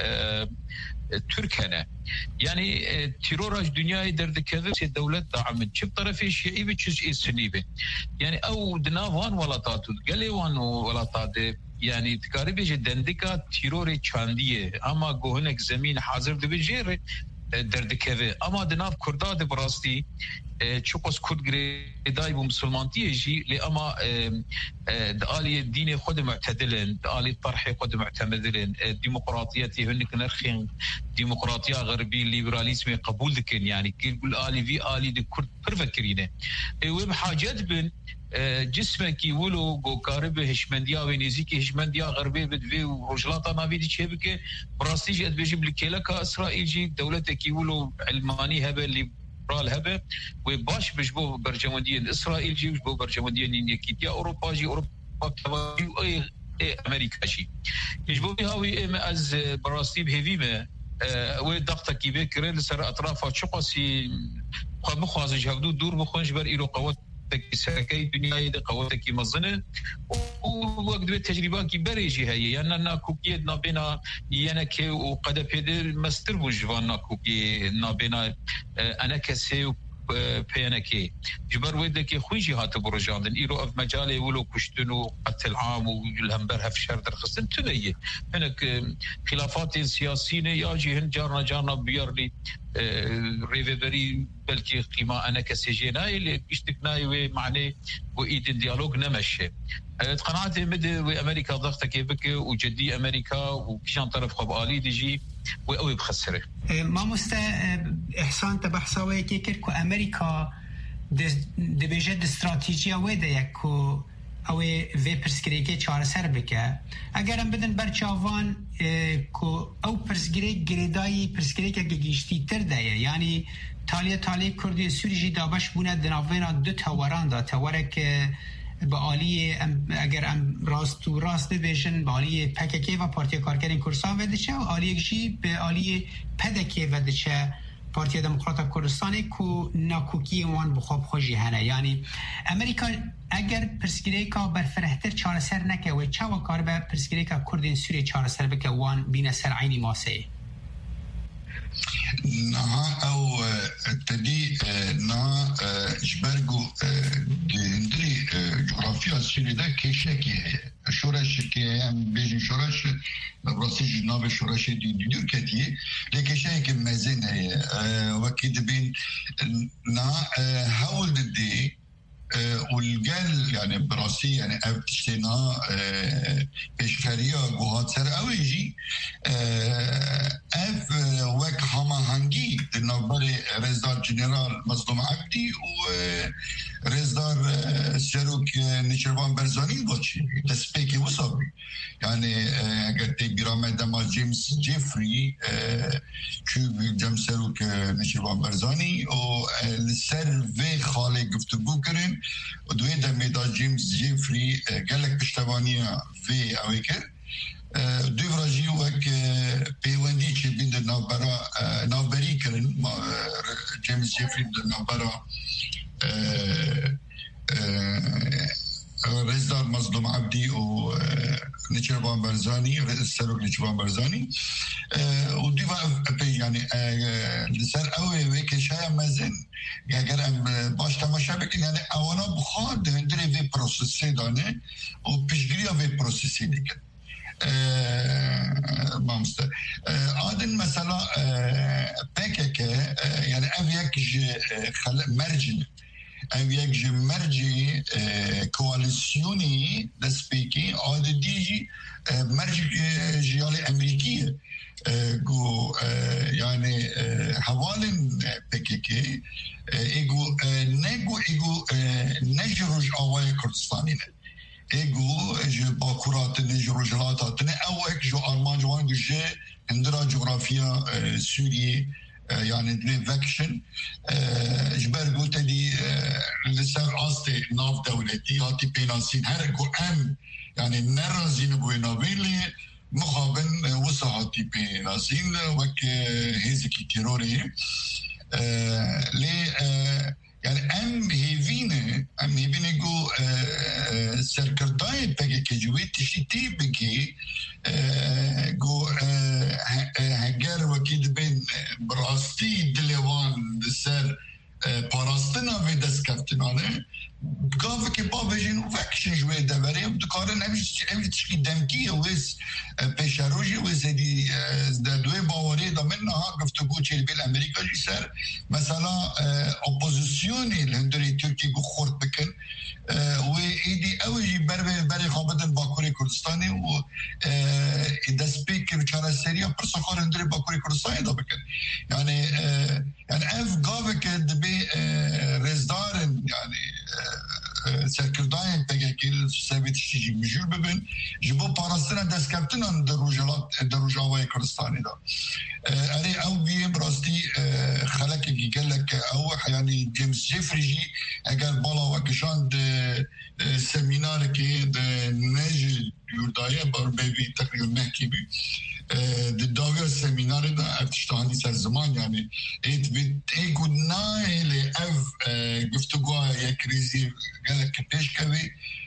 ترك هنا يعني تيروراج دنياي دردكذا سي دولة دعم شب طرفي الشيعي بتشج السنيبه يعني او دنافان ولا تاتو قالي وان ولا تاد يعني تكاري بيجي دندكا تيروري چانديه اما گوهنك زمين حاضر دبجير دردكه اما دناف كردا د براستی چوکس کورد گریدای بو مسلمانتی جی لی اما د آلی دین خود معتدلن د آلی طرح خود معتمدلن ديمقراطيتي هنك نرخين ديمقراطيه غربي ليبراليزم قبول دكن يعني كل آلی في آلی د كرد برفكرينه و بحاجات بن جسمك يقولوا جو قارب هشمنديا ونزيك هشمنديا غربي بدفي ورجلاتا نافيدي تشبكه براستيج اد بيجيب لك لك اسرائيل جي دولتك يقولوا علماني هبه اللي برال هبه وباش بجبو برجمدين اسرائيل جي بجبو برجمدين يكيتيا اوروبا جي اوروبا اي امريكا شي يجبو بهاوي ام از براستي بهيفيمه وضغطك كيبه كرين سر اطرافها شقسي مخازن جهدو دور بخونج بر ايرو قوات سركي دنيا دي قوتك مزنه ووقت بالتجربه كي بريجي هي يعني انا كوكي نابينا يعني كي وقد بيدر مستر وجوانا كوكي نابينا انا كسي بيانكي جبر ودك خويجي هات برجاندن ايرو اف مجالي ولو كشتنو قتل عام والهمبر هفشر درخصن تنيه هناك خلافات سياسيه ياجي هن جارنا جارنا بيرلي ريفيبري بلكي قيمه انا كسجيناي اللي اشتكناي معني وايد الديالوج نمشي قناعتي مد وامريكا ضغطك بك وجدي امريكا وكشان طرف قبالي ديجي وقوي بخسره ما مست احسان تبحثاوي كي كركو امريكا د بجد استراتيجيه ودا يكو او في برسكريكي چار سر بك اگر هم بدن برچاوان کو او برسكريك گريداي برسكريك گيشتي تر ده يعني تاليه تاليه كردي سوري دابش بونه دناوينا دو توران دا تورك با عالی اگر ام راست و راست بشن با عالی پککی و پارتی کارگران کردستان ودشه و عالی گشی به عالی پدکی ودشه پارتی دموکرات کردستان کو ناکوکی وان بخواب خوشی هنه یعنی امریکا اگر پرسکریکا برفرهتر چهار سر نکه و چه و کار به پرسکریکا کردین سوری چهار سر بکه وان بین سر عینی ماسه نها او تدي نا جبرجو جندري جغرافيا سيريدا كيشكي شورش كي ام بيجي شورش براسي جناب شورش دي دي كتي لكيشك مازن وكيد بين نا هاول دي والجال يعني براسي يعني ابتشنا بشكريا جوهات سر اويجي اف وك هما هنجي النبري رزدار جنرال مصدوم عبدي ورزدار سروك نشربان برزاني بوشي تسبيكي وصابي يعني قلت برامد ما جيمس جيفري شو جم سروك نشربان برزاني والسر في خالي قفتبو كرين ودوی دمیدا جیمز جیفری گلک پشتوانیه في اویکر دوی وراجی وک پیوندی چی بین در نوبرا نوبری کرن جیمز جیفری در نوبرا رزدار مظلوم عبدی و نچربان برزانی رئیس سروک نچربان برزانی و دیو یعنی لسر اوی وی شاید مزن اگر باش تماشا بکن یعنی اوانا بخواد هندری وی پروسسی دانه و پیشگیری وی پروسسی دیکن مامسته آدن مثلا پکه که یعنی او یک مرجن او یک مرجی کواليسيوني دسبيكي عادي ديجي مرجي جيالي امريكيه جو يعني حوالين بكيكي ايجو نيجو ايجو نجروج اواي كردستاني ايجو جو باكورات نجروج لاتاتنا او ايك جو ارمان جوان جو هندرا جغرافيا سوريا يعني دري فاكشن جبر قلت لي لسر أصلي ناف دولتي هاتي بيناسين هرقو أم يعني نرازين بوينا بيلي مخابن وصحاتي بيناسين وك هزكي تيروري لي يعني أم هيفينه أم هيفينه جو سركرداي بگه که جوی تشتی بگه جو هگر وكيد بين براستی دلوان سر پاراستنا و دستکفتنانه گاو که با ویژن و فکشن جوی دوره دکارن همیش همیش تشکی دمکی ویس پیشروجی ویس دی دوی باوری دامن ها گفتگو چیل بیل امریکا جی سر مثلا اپوزیسیونی لندری ترکی گو خورد بکن و ایدی اوجی بر بر خوابتن باکوری کردستانی و دست پیک بچاره سریا پرسخار لندری باکوری کردستانی دا بکن یعنی یعنی اف گاو که دبی رزدارن یعنی سرکردان پگکیل سویتشی مجور ببین جبو پاراستنا دستکفتنان در روجالات در روجاوای کردستانی دا اری او بیم راستی خلقی که گلک او یعنی جیمز جیفری جی اگر بالا وکشان ده سمینار که ده نجی یوردایه بار بیوی تقریبا محکی بی ده داگر سمینار ده ارتشتهانی سر زمان یعنی ایت بیت ایگو نایل او گفتگوها یک ریزی گلک پیش کوی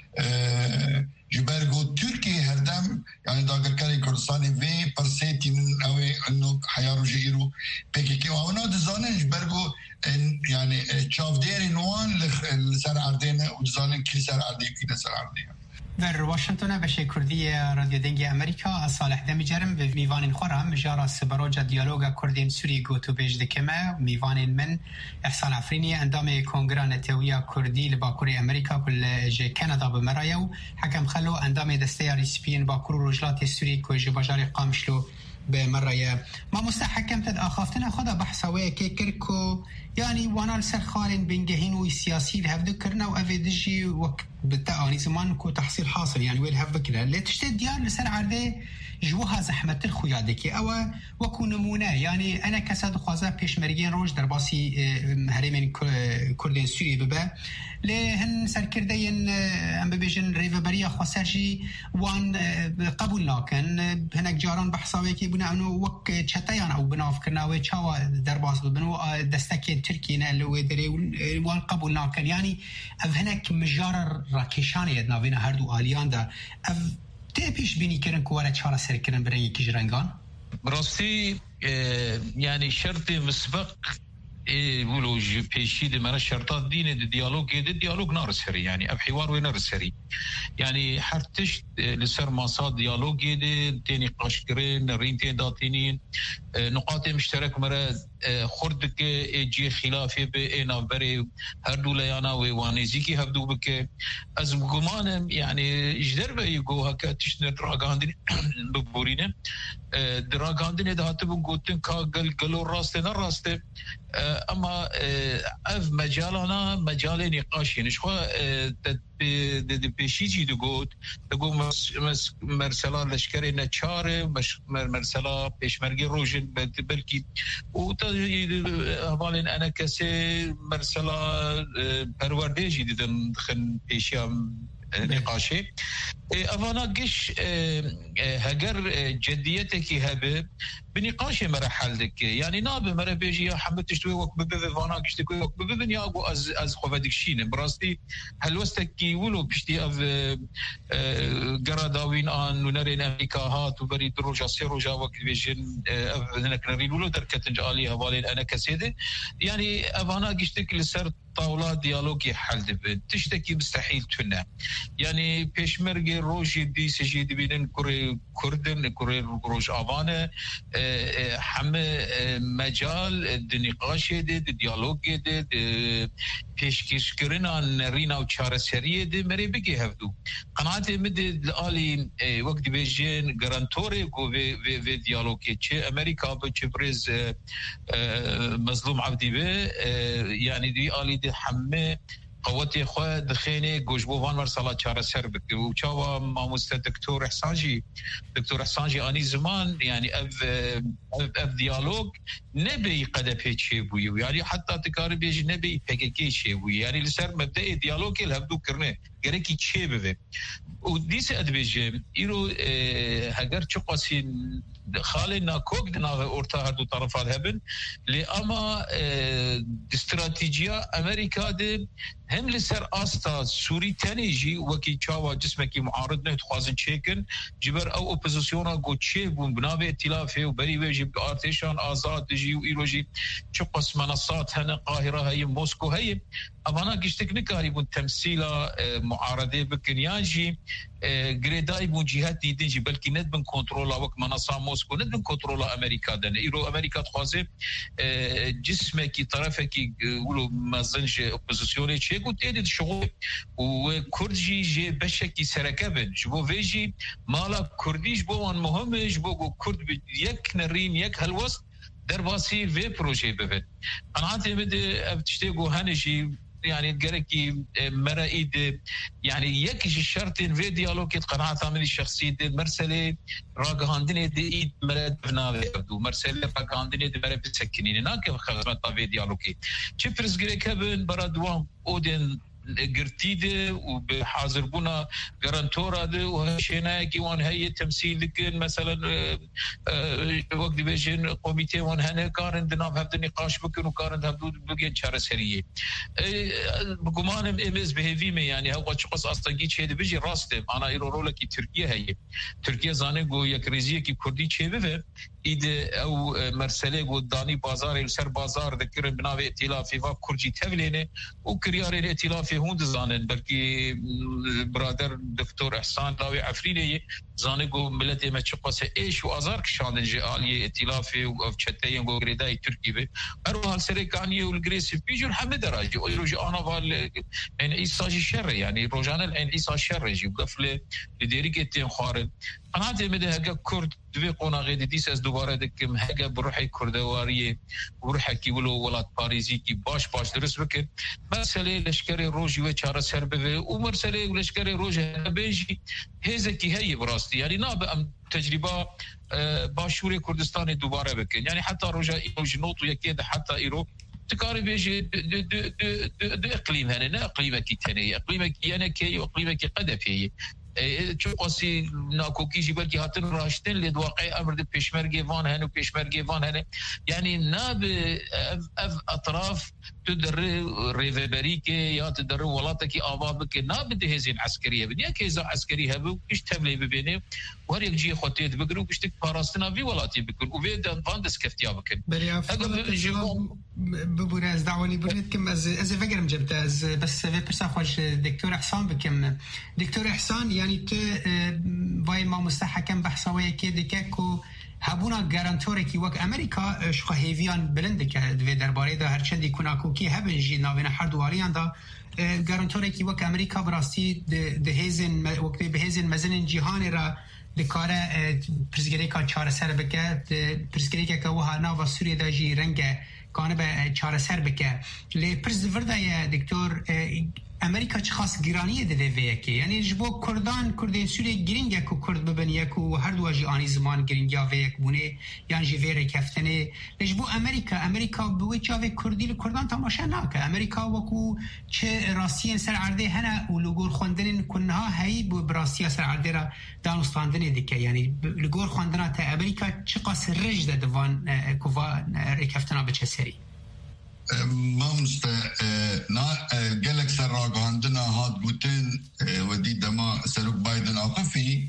جبرگو ترکیه هر دم یعنی داگرکاری کردستانی وی پرسیتی من اوی انو حیارو جیرو پیکی که اونا دزانه جبرگو یعنی چافدیر نوان لسر عردینه و دزانه کلی سر عردینه که لسر عردینه در واشنطن بشه کردی رادیو دنگی امریکا صالح دمیجرم به میوان خورم مجارا سبروجا دیالوگا کردین سوری گوتو بیج دکمه میوان من احسان عفرینی اندام کنگران تهویا کردی لباکوری امریکا کل جه کانادا بمرایو حکم خلو اندام دسته ریسپین باکور رجلات سوری که جه بجار قامشلو بمرایه ما مستحکم تد آخافتنا خدا بحثاوه که کرکو يعني وانا لسر خالين بنجهين وسياسي لهف ذكرنا وافيدجي وقت بالتعاني زمان كو تحصيل حاصل يعني وين هف ذكرنا اللي تشتد ديار لسر عرضه جوها زحمة الخيادكي أو وكو نمونه يعني أنا كساد خوازا بيشمريين روج درباسي هرمين كردين سوري ببا لهن سركردين أم ببيجن ريفبريا خواساجي وان قبول لكن هناك جاران بحصاوي كي بنا أنه وك تشتيان أو بناف كرناوي تشاوا درباس ببنو دستكي تركي نالو دري وان قبول لكن يعني أف هناك مجار راكيشاني يدنا بينا هردو آليان دا أف تبيش بيني كرن كوارا تشارة سر كرن بري كجرنگان براسي يعني شرط مسبق ولو بيشي دي مرة شرطات دين دي ديالوج دي ديالوج نارسري يعني اب حوار ونارسري يعني حرتش لسر ماسات ديالوج دي تاني قاشكرين رينتين داتينين نقاط مشترك مرة خردك جي خلافي بينا بري هر دولايانا ووانيزيكي هبدو بك از گمان يعني جدر بيگو هكا تشن دراغاندين ببورين دراغاندين ده هاتبون گوتن كا گل گلو راسته نه راسته اما اف مجالنا مجال نقاش يعني شو د پیشیجی دو گوت دگو مرسلا لشکر نچاره مرسلا پیشمرگی روشن بلکی و تا حوالین انا کسی مرسلا پروردهجی دیدن خن پیشیام نقاشه اوانا قش هجر جديتك هبه بنقاش مراحل دك يعني ناب مرة بيجي حمد تشتوي وقت ببه وانا قشتكوي وقت ببه نياغو از از خوفدك شين براستي هل وستكي ولو بشتي اف قراداوين ان نرين امريكا هات وبري دروجا سيروجا وقت بيجن هناك نرين ولو دركتنج علي هوالين انا كسيده يعني اوانا قشتك لسر طاولة ديالوجي حل دبن تشتكي مستحيل تفنى يعني بيشمرجي روجي دي سجي دبين كوري كردن كوري روج آوانه همه مجال النقاش ده الديالوج ده پیشکش کردن رینا و چهار سریه ده مری بگی هفدو قناعت مد لالی وقت بیشین گارانتوری کو و و دیالوگی چه امریکا به چه برز مظلوم عبدی به یعنی دی آلی ده همه قوتي خو دخيني گوشبوان مرسلا چاره سر بك وچاوا ماموسته دكتور احسانجي دكتور احسانجي اني زمان يعني اف اف ديالوج نبي قد بيچي بو يعني حتى تكار بيج نبي بيكي شي بو يعني لسر مبدا ديالوج الهبدو كرنه گرکی چه بوه و دیس ادبیجه ایرو هگر چه قاسی خاله ناکوک دناغ ارتا هر دو طرفات هبن لی اما استراتیجیا امریکا ده هم لسر آستا سوری تنیجی وکی چاوا جسمکی معارض نه تخوازن چیکن جبر او اپوزیسیونا گو چه بون بنابه ائتلافه و بری ویجی ارتشان آزاد جی و ایروجی چه قس منصات هن قاهره هی موسکو هی اوانا گشتک نکاری بون تمثیلا معارضه بکنیانجی گریدای بون جهت دیدن جی بلکی ند بن کنترولا وک منصا موسکو ند بن کنترولا امریکا دنه ایرو امریکا تخوازه جسمکی طرفکی ولو مزنج اپوزیسیونی چه گو تیدید شغل و کردجی جی بشکی سرکه بن جبو ویجی مالا کردیش بو وان مهمش بو گو کرد یک نرین یک هلوست در باسی وی پروژه ببید قناعت بده ابتشتی گو هنشی يعني جركي مرائد يعني يكش الشرط في ديالوج قناعة من الشخصية مرسلة راجعندني دي مراد بناوي أبدو مرسلة راجعندني دي مراد بسكنين ناكف خدمة في ديالوج شفرز جريك هبن برادوام أودن قرتيده وبحاضر بنا جرانتورا ده وهشينا كيوان هي تمثيل كن مثلا وقت بيجين قوميتي وان هنا كارن دناب هبد نقاش بكن وكارن هبدو بقين شهر سريه بقمان امز بهيفي يعني هو شخص اصلا شيء بيجي راسته انا يرورو لك تركيا هي تركيا زانه جو يكريزيه كي كردي شيء به ايد او مرسله جو داني بازار السر بازار ذكر بناء ائتلاف في كرجي تبلينه وكريار الائتلاف هون زانن بلكي برادر دكتور احسان لاوي عفريني زانگو ملت ما چقاسه ايش وازار كشان جاليه ائتلافي وفتيين جو غريداي تركي به اروح السريكانيه والجريس بيجوا الحمد دراجي ويرجع انا فال ان ايساجي شر يعني روجانا الان ايسا شر يجي قفله لديريكتين خارج انا هذه مده هكا كرد دوی قناغه دیس از دوباره دکم هگه بروحی کردواریه بروحی کی ولو ولات پاریزی کی باش باش درست بکن مسئله لشکر روجی و چاره سر به و مسئله لشکر روج بيجي هزکی هي براستی یعنی نه به تجربه باشور کردستان دوباره بکن یعنی حتی روجا جنوط و یکی حتی ایرو تكاري بيجي دو دو دو دو اقليم هنا نا اقليمك تاني اقليمك يانا كي واقليمك قدفي چون قصی ناکوکی جبر کی هاتن راشتن لید واقع امر د پیشمرگی وان هنو پیشمرگی وان هنه یعنی ناب اف اطراف تدر ريفبري كي يا تدر ولاتك آباب كي ناب دهزين عسكريه بدي كيزا عسكريه هبو ايش تبلي ببينه وهر يجي خطيت بقرو بيشتك باراستنا في ولاتي بكل وبيد فاندس كفتيا بكن ببراز دعوني بريتكم از از فكرم جبت از بس في برسا خوش دكتور احسان بكم دكتور احسان يعني ت باي ما مستحكم بحثويه كي دكاكو هبونا گارانتوره کی وک امریکا شخه هیویان بلند که دوی درباره ده هرچندی کناکو کی هبن جی ناوین هر دواریان ده گارانتوره کی وک امریکا براستی ده هیزن وقت به هیزن مزن جهان را دکاره پرسگری کا چهار سر بکه پرسگری که وها ناو سوریه ده جی رنگ کانه به چهار سر بکه لی پرس ورده یا دکتور امریکا چه خاص گرانی ده وی کی یعنی جبو کردان کردین سوری گرینگ کو کرد ببن یکو هر دو جی آنی زمان گرینگ یا وی یک بونه یعنی جی وی کفتنه جبو امریکا امریکا بو چاوی کردی کردان تماشا ناکه امریکا وکو چه راستی سر عرضه هنا و لگور خوندن کنها هی بو براستی سر عرضه را دانستاندن دیگه یعنی لگور خوندن تا امریکا چه قاس رج ده دوان کووا رکفتنا به چه سری ما مست نا جالك سراغ عندنا هاد بوتين ودي دما سلوك بايدن أقفي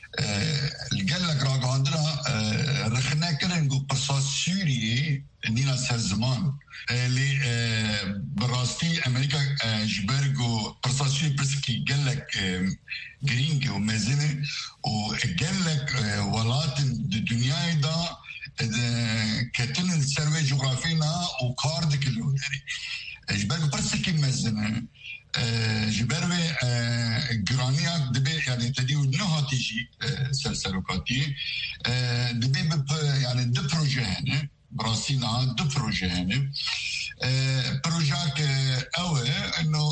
الجالك راغ عندنا رخنا كرن جو برصاص سوري نينا سرزمان اللي براستي أمريكا جبرجو برصاص سوري برسكي جالك جرينج ومزنة وجالك ولات الدنيا دا كتن السروي جغرافينا وكارد كله يعني جبر برسكي مزنه جبروي جرانيا دبي يعني تديو نها تيجي سلسلوكاتي دبي يعني دو بروجي هنا براسينا دو بروجي هنا بروجاك اوه انه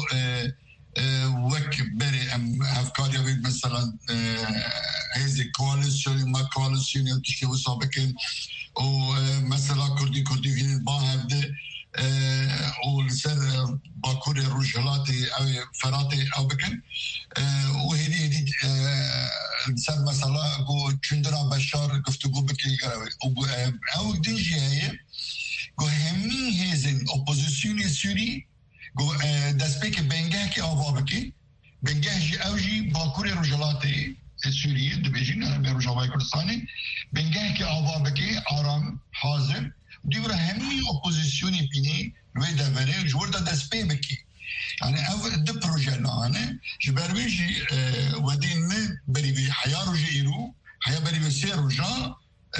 وك بري افكار يبي مثلا هذه كواليسيون ما كواليسيون تشكي وصابكين ومثلا كردي كردي في الباهب ده ولسر باكور روجلاتي او فراتي او بكن وهدي هدي سر مثلا جو چندرا بشار گفتگو بکی او دنجی هی گو همین هزین اپوزیسیون سوری گو دسپیک بنگه که آوا بکی بنگه جی او جی باکور روجلاتی سوریه دبیجین به روجاوای کردستانی بنگه که آوا بکی آرام حاضر دیور همین اپوزیسیونی بینی روی دوره جور دا دسپی بکی يعني اول دو بروجي انا جبرويجي ودين بري حياه روجيرو حياه بري سير روجا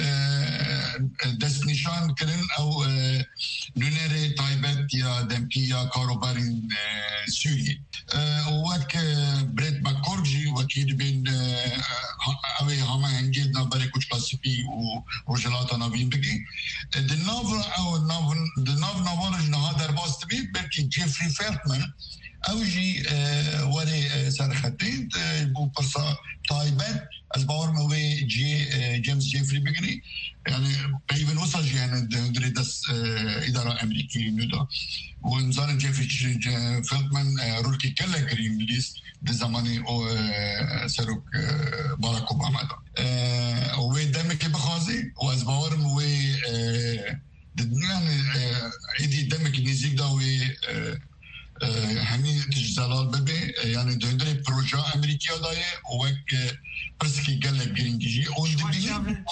دست نشان كرن او نونري تايبت يا دمكي يا كاروبارين سوري وقت بريد ماكورجي وكيد بين اوي هما انجيل نبري كوش قاسبي وروجلات نافين بكي دناف او ناف دناف نافارج نها درباست بي بلكي جيفري فيرتمان اوجي وري سرختين بو برسا تايبت از باور موي جي جيمس جيفري بيجري يعني بيبن وصل يعني دريدس اداره امريكيه نودا ونزار جيفري فيلدمان رولكي كلا كريم ليست بزماني او سروك باراك اوباما دا وي دمك بخازي واز باور موي يعني ايدي دمك نزيك دا وي همین تجزالال ببه يعني دندري بروجا امريكا دايه وك برسكي قال جرينجي اون دبي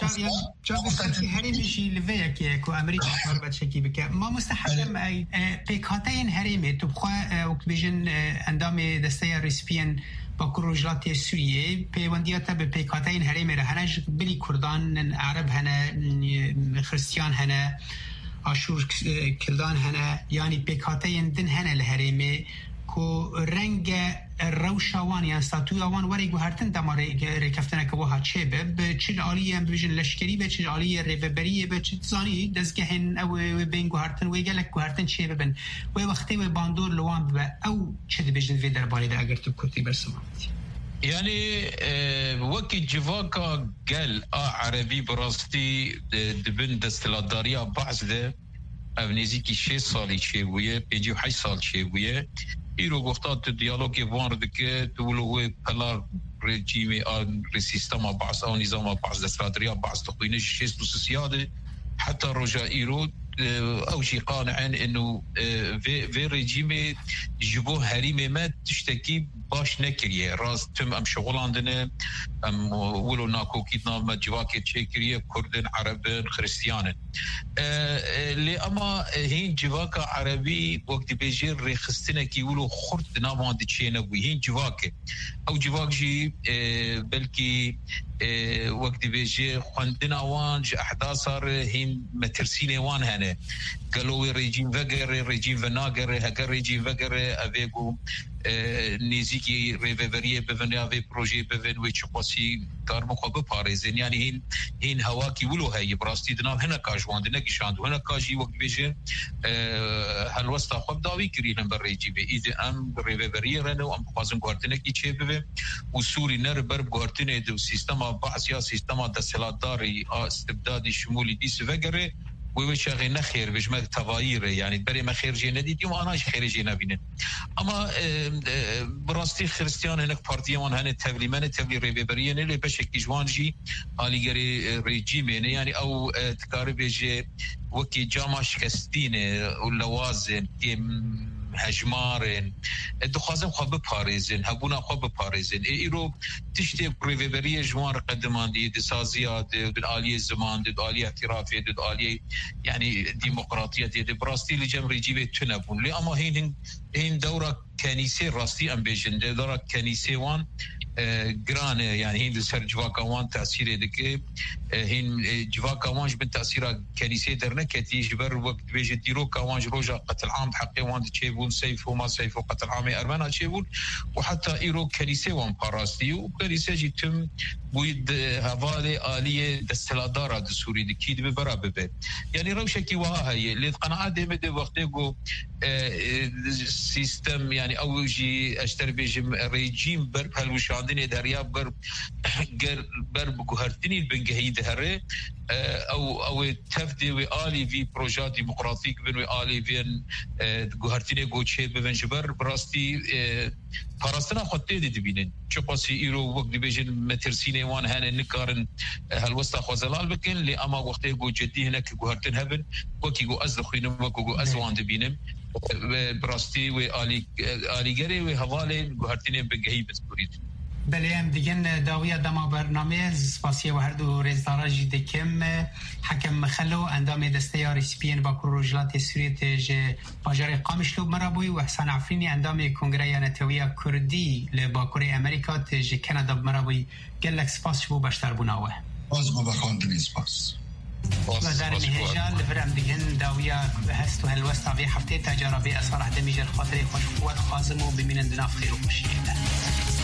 جاب هري مشي لفيك كو امريكا حربت شكي بك ما مستحيل اي بيكاتين هريمه تبخا وكبيجن اندام دستيا ريسبيان باكروجلات سوريه بيوندياتا ببيكاتين هريمه رهنج بلي كردان عرب هنا خريستيان هنا آشور کلدان هنه یعنی پیکاتین دن هنه لحریمه کو رنگ روشوان یا ستاتوی آوان وری گوهرتن دماره ریکفتنه که وها چه به به چه عالیه بویژن لشکری به چه عالیه ریوبریه به چه زانی دزگهن او بین گوهرتن و گلک گوهرتن چه ببن و وقتی و باندور لوان به او چه بویژن وی درباره ده اگر تو کتی برسمامتی يعني وكي جواكا قال عربي براستي دبن دستلاداريا بعض افنيزيكي شي صالي شيوية بيجيو حي صال شيوية ايرو قفتات ديالوغي واردك تولو بلا رجيمي آن رسيستما بعض او نظام بعض دستلاداريا بعض تقوينش شيس نصصيادة حتى رجاء ايرو او شي قانعين انه في في ريجيمي جبو هريمي ما تشتكي باش نكريه راس تم ام شغل عندنا ام ولو ناكو كيتنا ما جواكي تشكريه كردن عرب خريستيان اللي اما هين جواكا عربي وقت بيجي رخصتنا كي يقولوا خرد نابان دشينا وهين جواكي او جواكجي بلكي وقت بيجي خندنا وان احداث صار هين مترسيني وان هنا قالوا ريجيم فقر ريجيم فناقر هكر ريجيم فقر افيقو نزيكي ريفيفريه بفنيا في بروجي بفن ويتشقاسي كار مخبب باريزين يعني هين هين هواكي ولو هي براستي دنا هنا كاجوان دنا كيشاند هنا كاجي وقت بيجي هل وسط خب داوي كرينا بريجي بي اذا ام ريفيفريه رنو ام قازم غارتنا كي تشبه وسوري نر برب غارتنا دو سيستم بعض يا سيستم دسلاداري استبدادي شمولي دي سفقره ويش غير خير بيش ما تغيير يعني بري ما خير جينا دي يوم انا خير جينا بينن اما براستي خريستيان هناك بارتيان هن تبليمان تبلي ريبريين اللي باش كيجوانجي علي غري ريجيم يعني او تقارب بيجي وكي جامع شكستين واللوازم هجمارن دخوازم خواب بپاريزن هبونا خواب بپاريزن ايرو تشتي بريفيبريه جوان قدمان دي دسازيات دي آلية زمان دي آلية اعترافية دي آلية يعني ديمقراطية دي براستي لجم ريجيبه تنبون لي اما هين هين دورة كنيسة راستي ام بيجن دورة كنيسة وان جرانه يعني هين سر جواكا وان تأثير دك هين جواكا وان من تأثير كنيسة درنا كتي جبر وقت بيجي ديرو كوان روجا قتل عام حقي وان تشيبون سيف وما سيف وقتل عام أرمانا تشيبون وحتى إيرو كنيسة وان باراستي وكنيسة جتم بويد هفالي آلية دستلادارة دسوري دكيد ببرابة يعني روشة كي وها هي اللي قناعة ديمة دي وقت يقو سیستم یعنی او جی اشتر بیجم رژیم بر هلوشاندنی دریا بر گر بر بگوهرتنی بنگهی دهره او او تفدي وآلي في بروجات ديمقراطيك بين وآلي في جوهرتيني جوتشي بين جبر براستي فارستنا خطي دي دبينن شو قصي إيرو وقت بيجن مترسيني وان هان نكارن هالوسط خوزلال بكن لأما وقتي جو جدي هناك جوهرتين هبن وكي جو أزخين وكي جو أزوان دبينن براستي وآلي آلي جري وهوالي جوهرتيني بنجهي بسكوريت بلیم دیگه داویه دما برنامه سپاسیه و هر دو رزداراجی دکم حکم مخلو اندام دسته یا ریسپین با کروجلات سوریت جه باجار قامشلو مرابوی و حسن عفرینی اندام کنگره نتویه کردی لباکوری امریکا تجه کانادا مرابوی گلک سپاس شبو بشتر بوناوه باز بو بخواندنی سپاس و در نهجان لبرم دیگه داویه هستو هلوستا وی هفته تجاربی اصار هدمی جر خاطر خوش قوت خازم و بمینن دناف خیر و خوشیه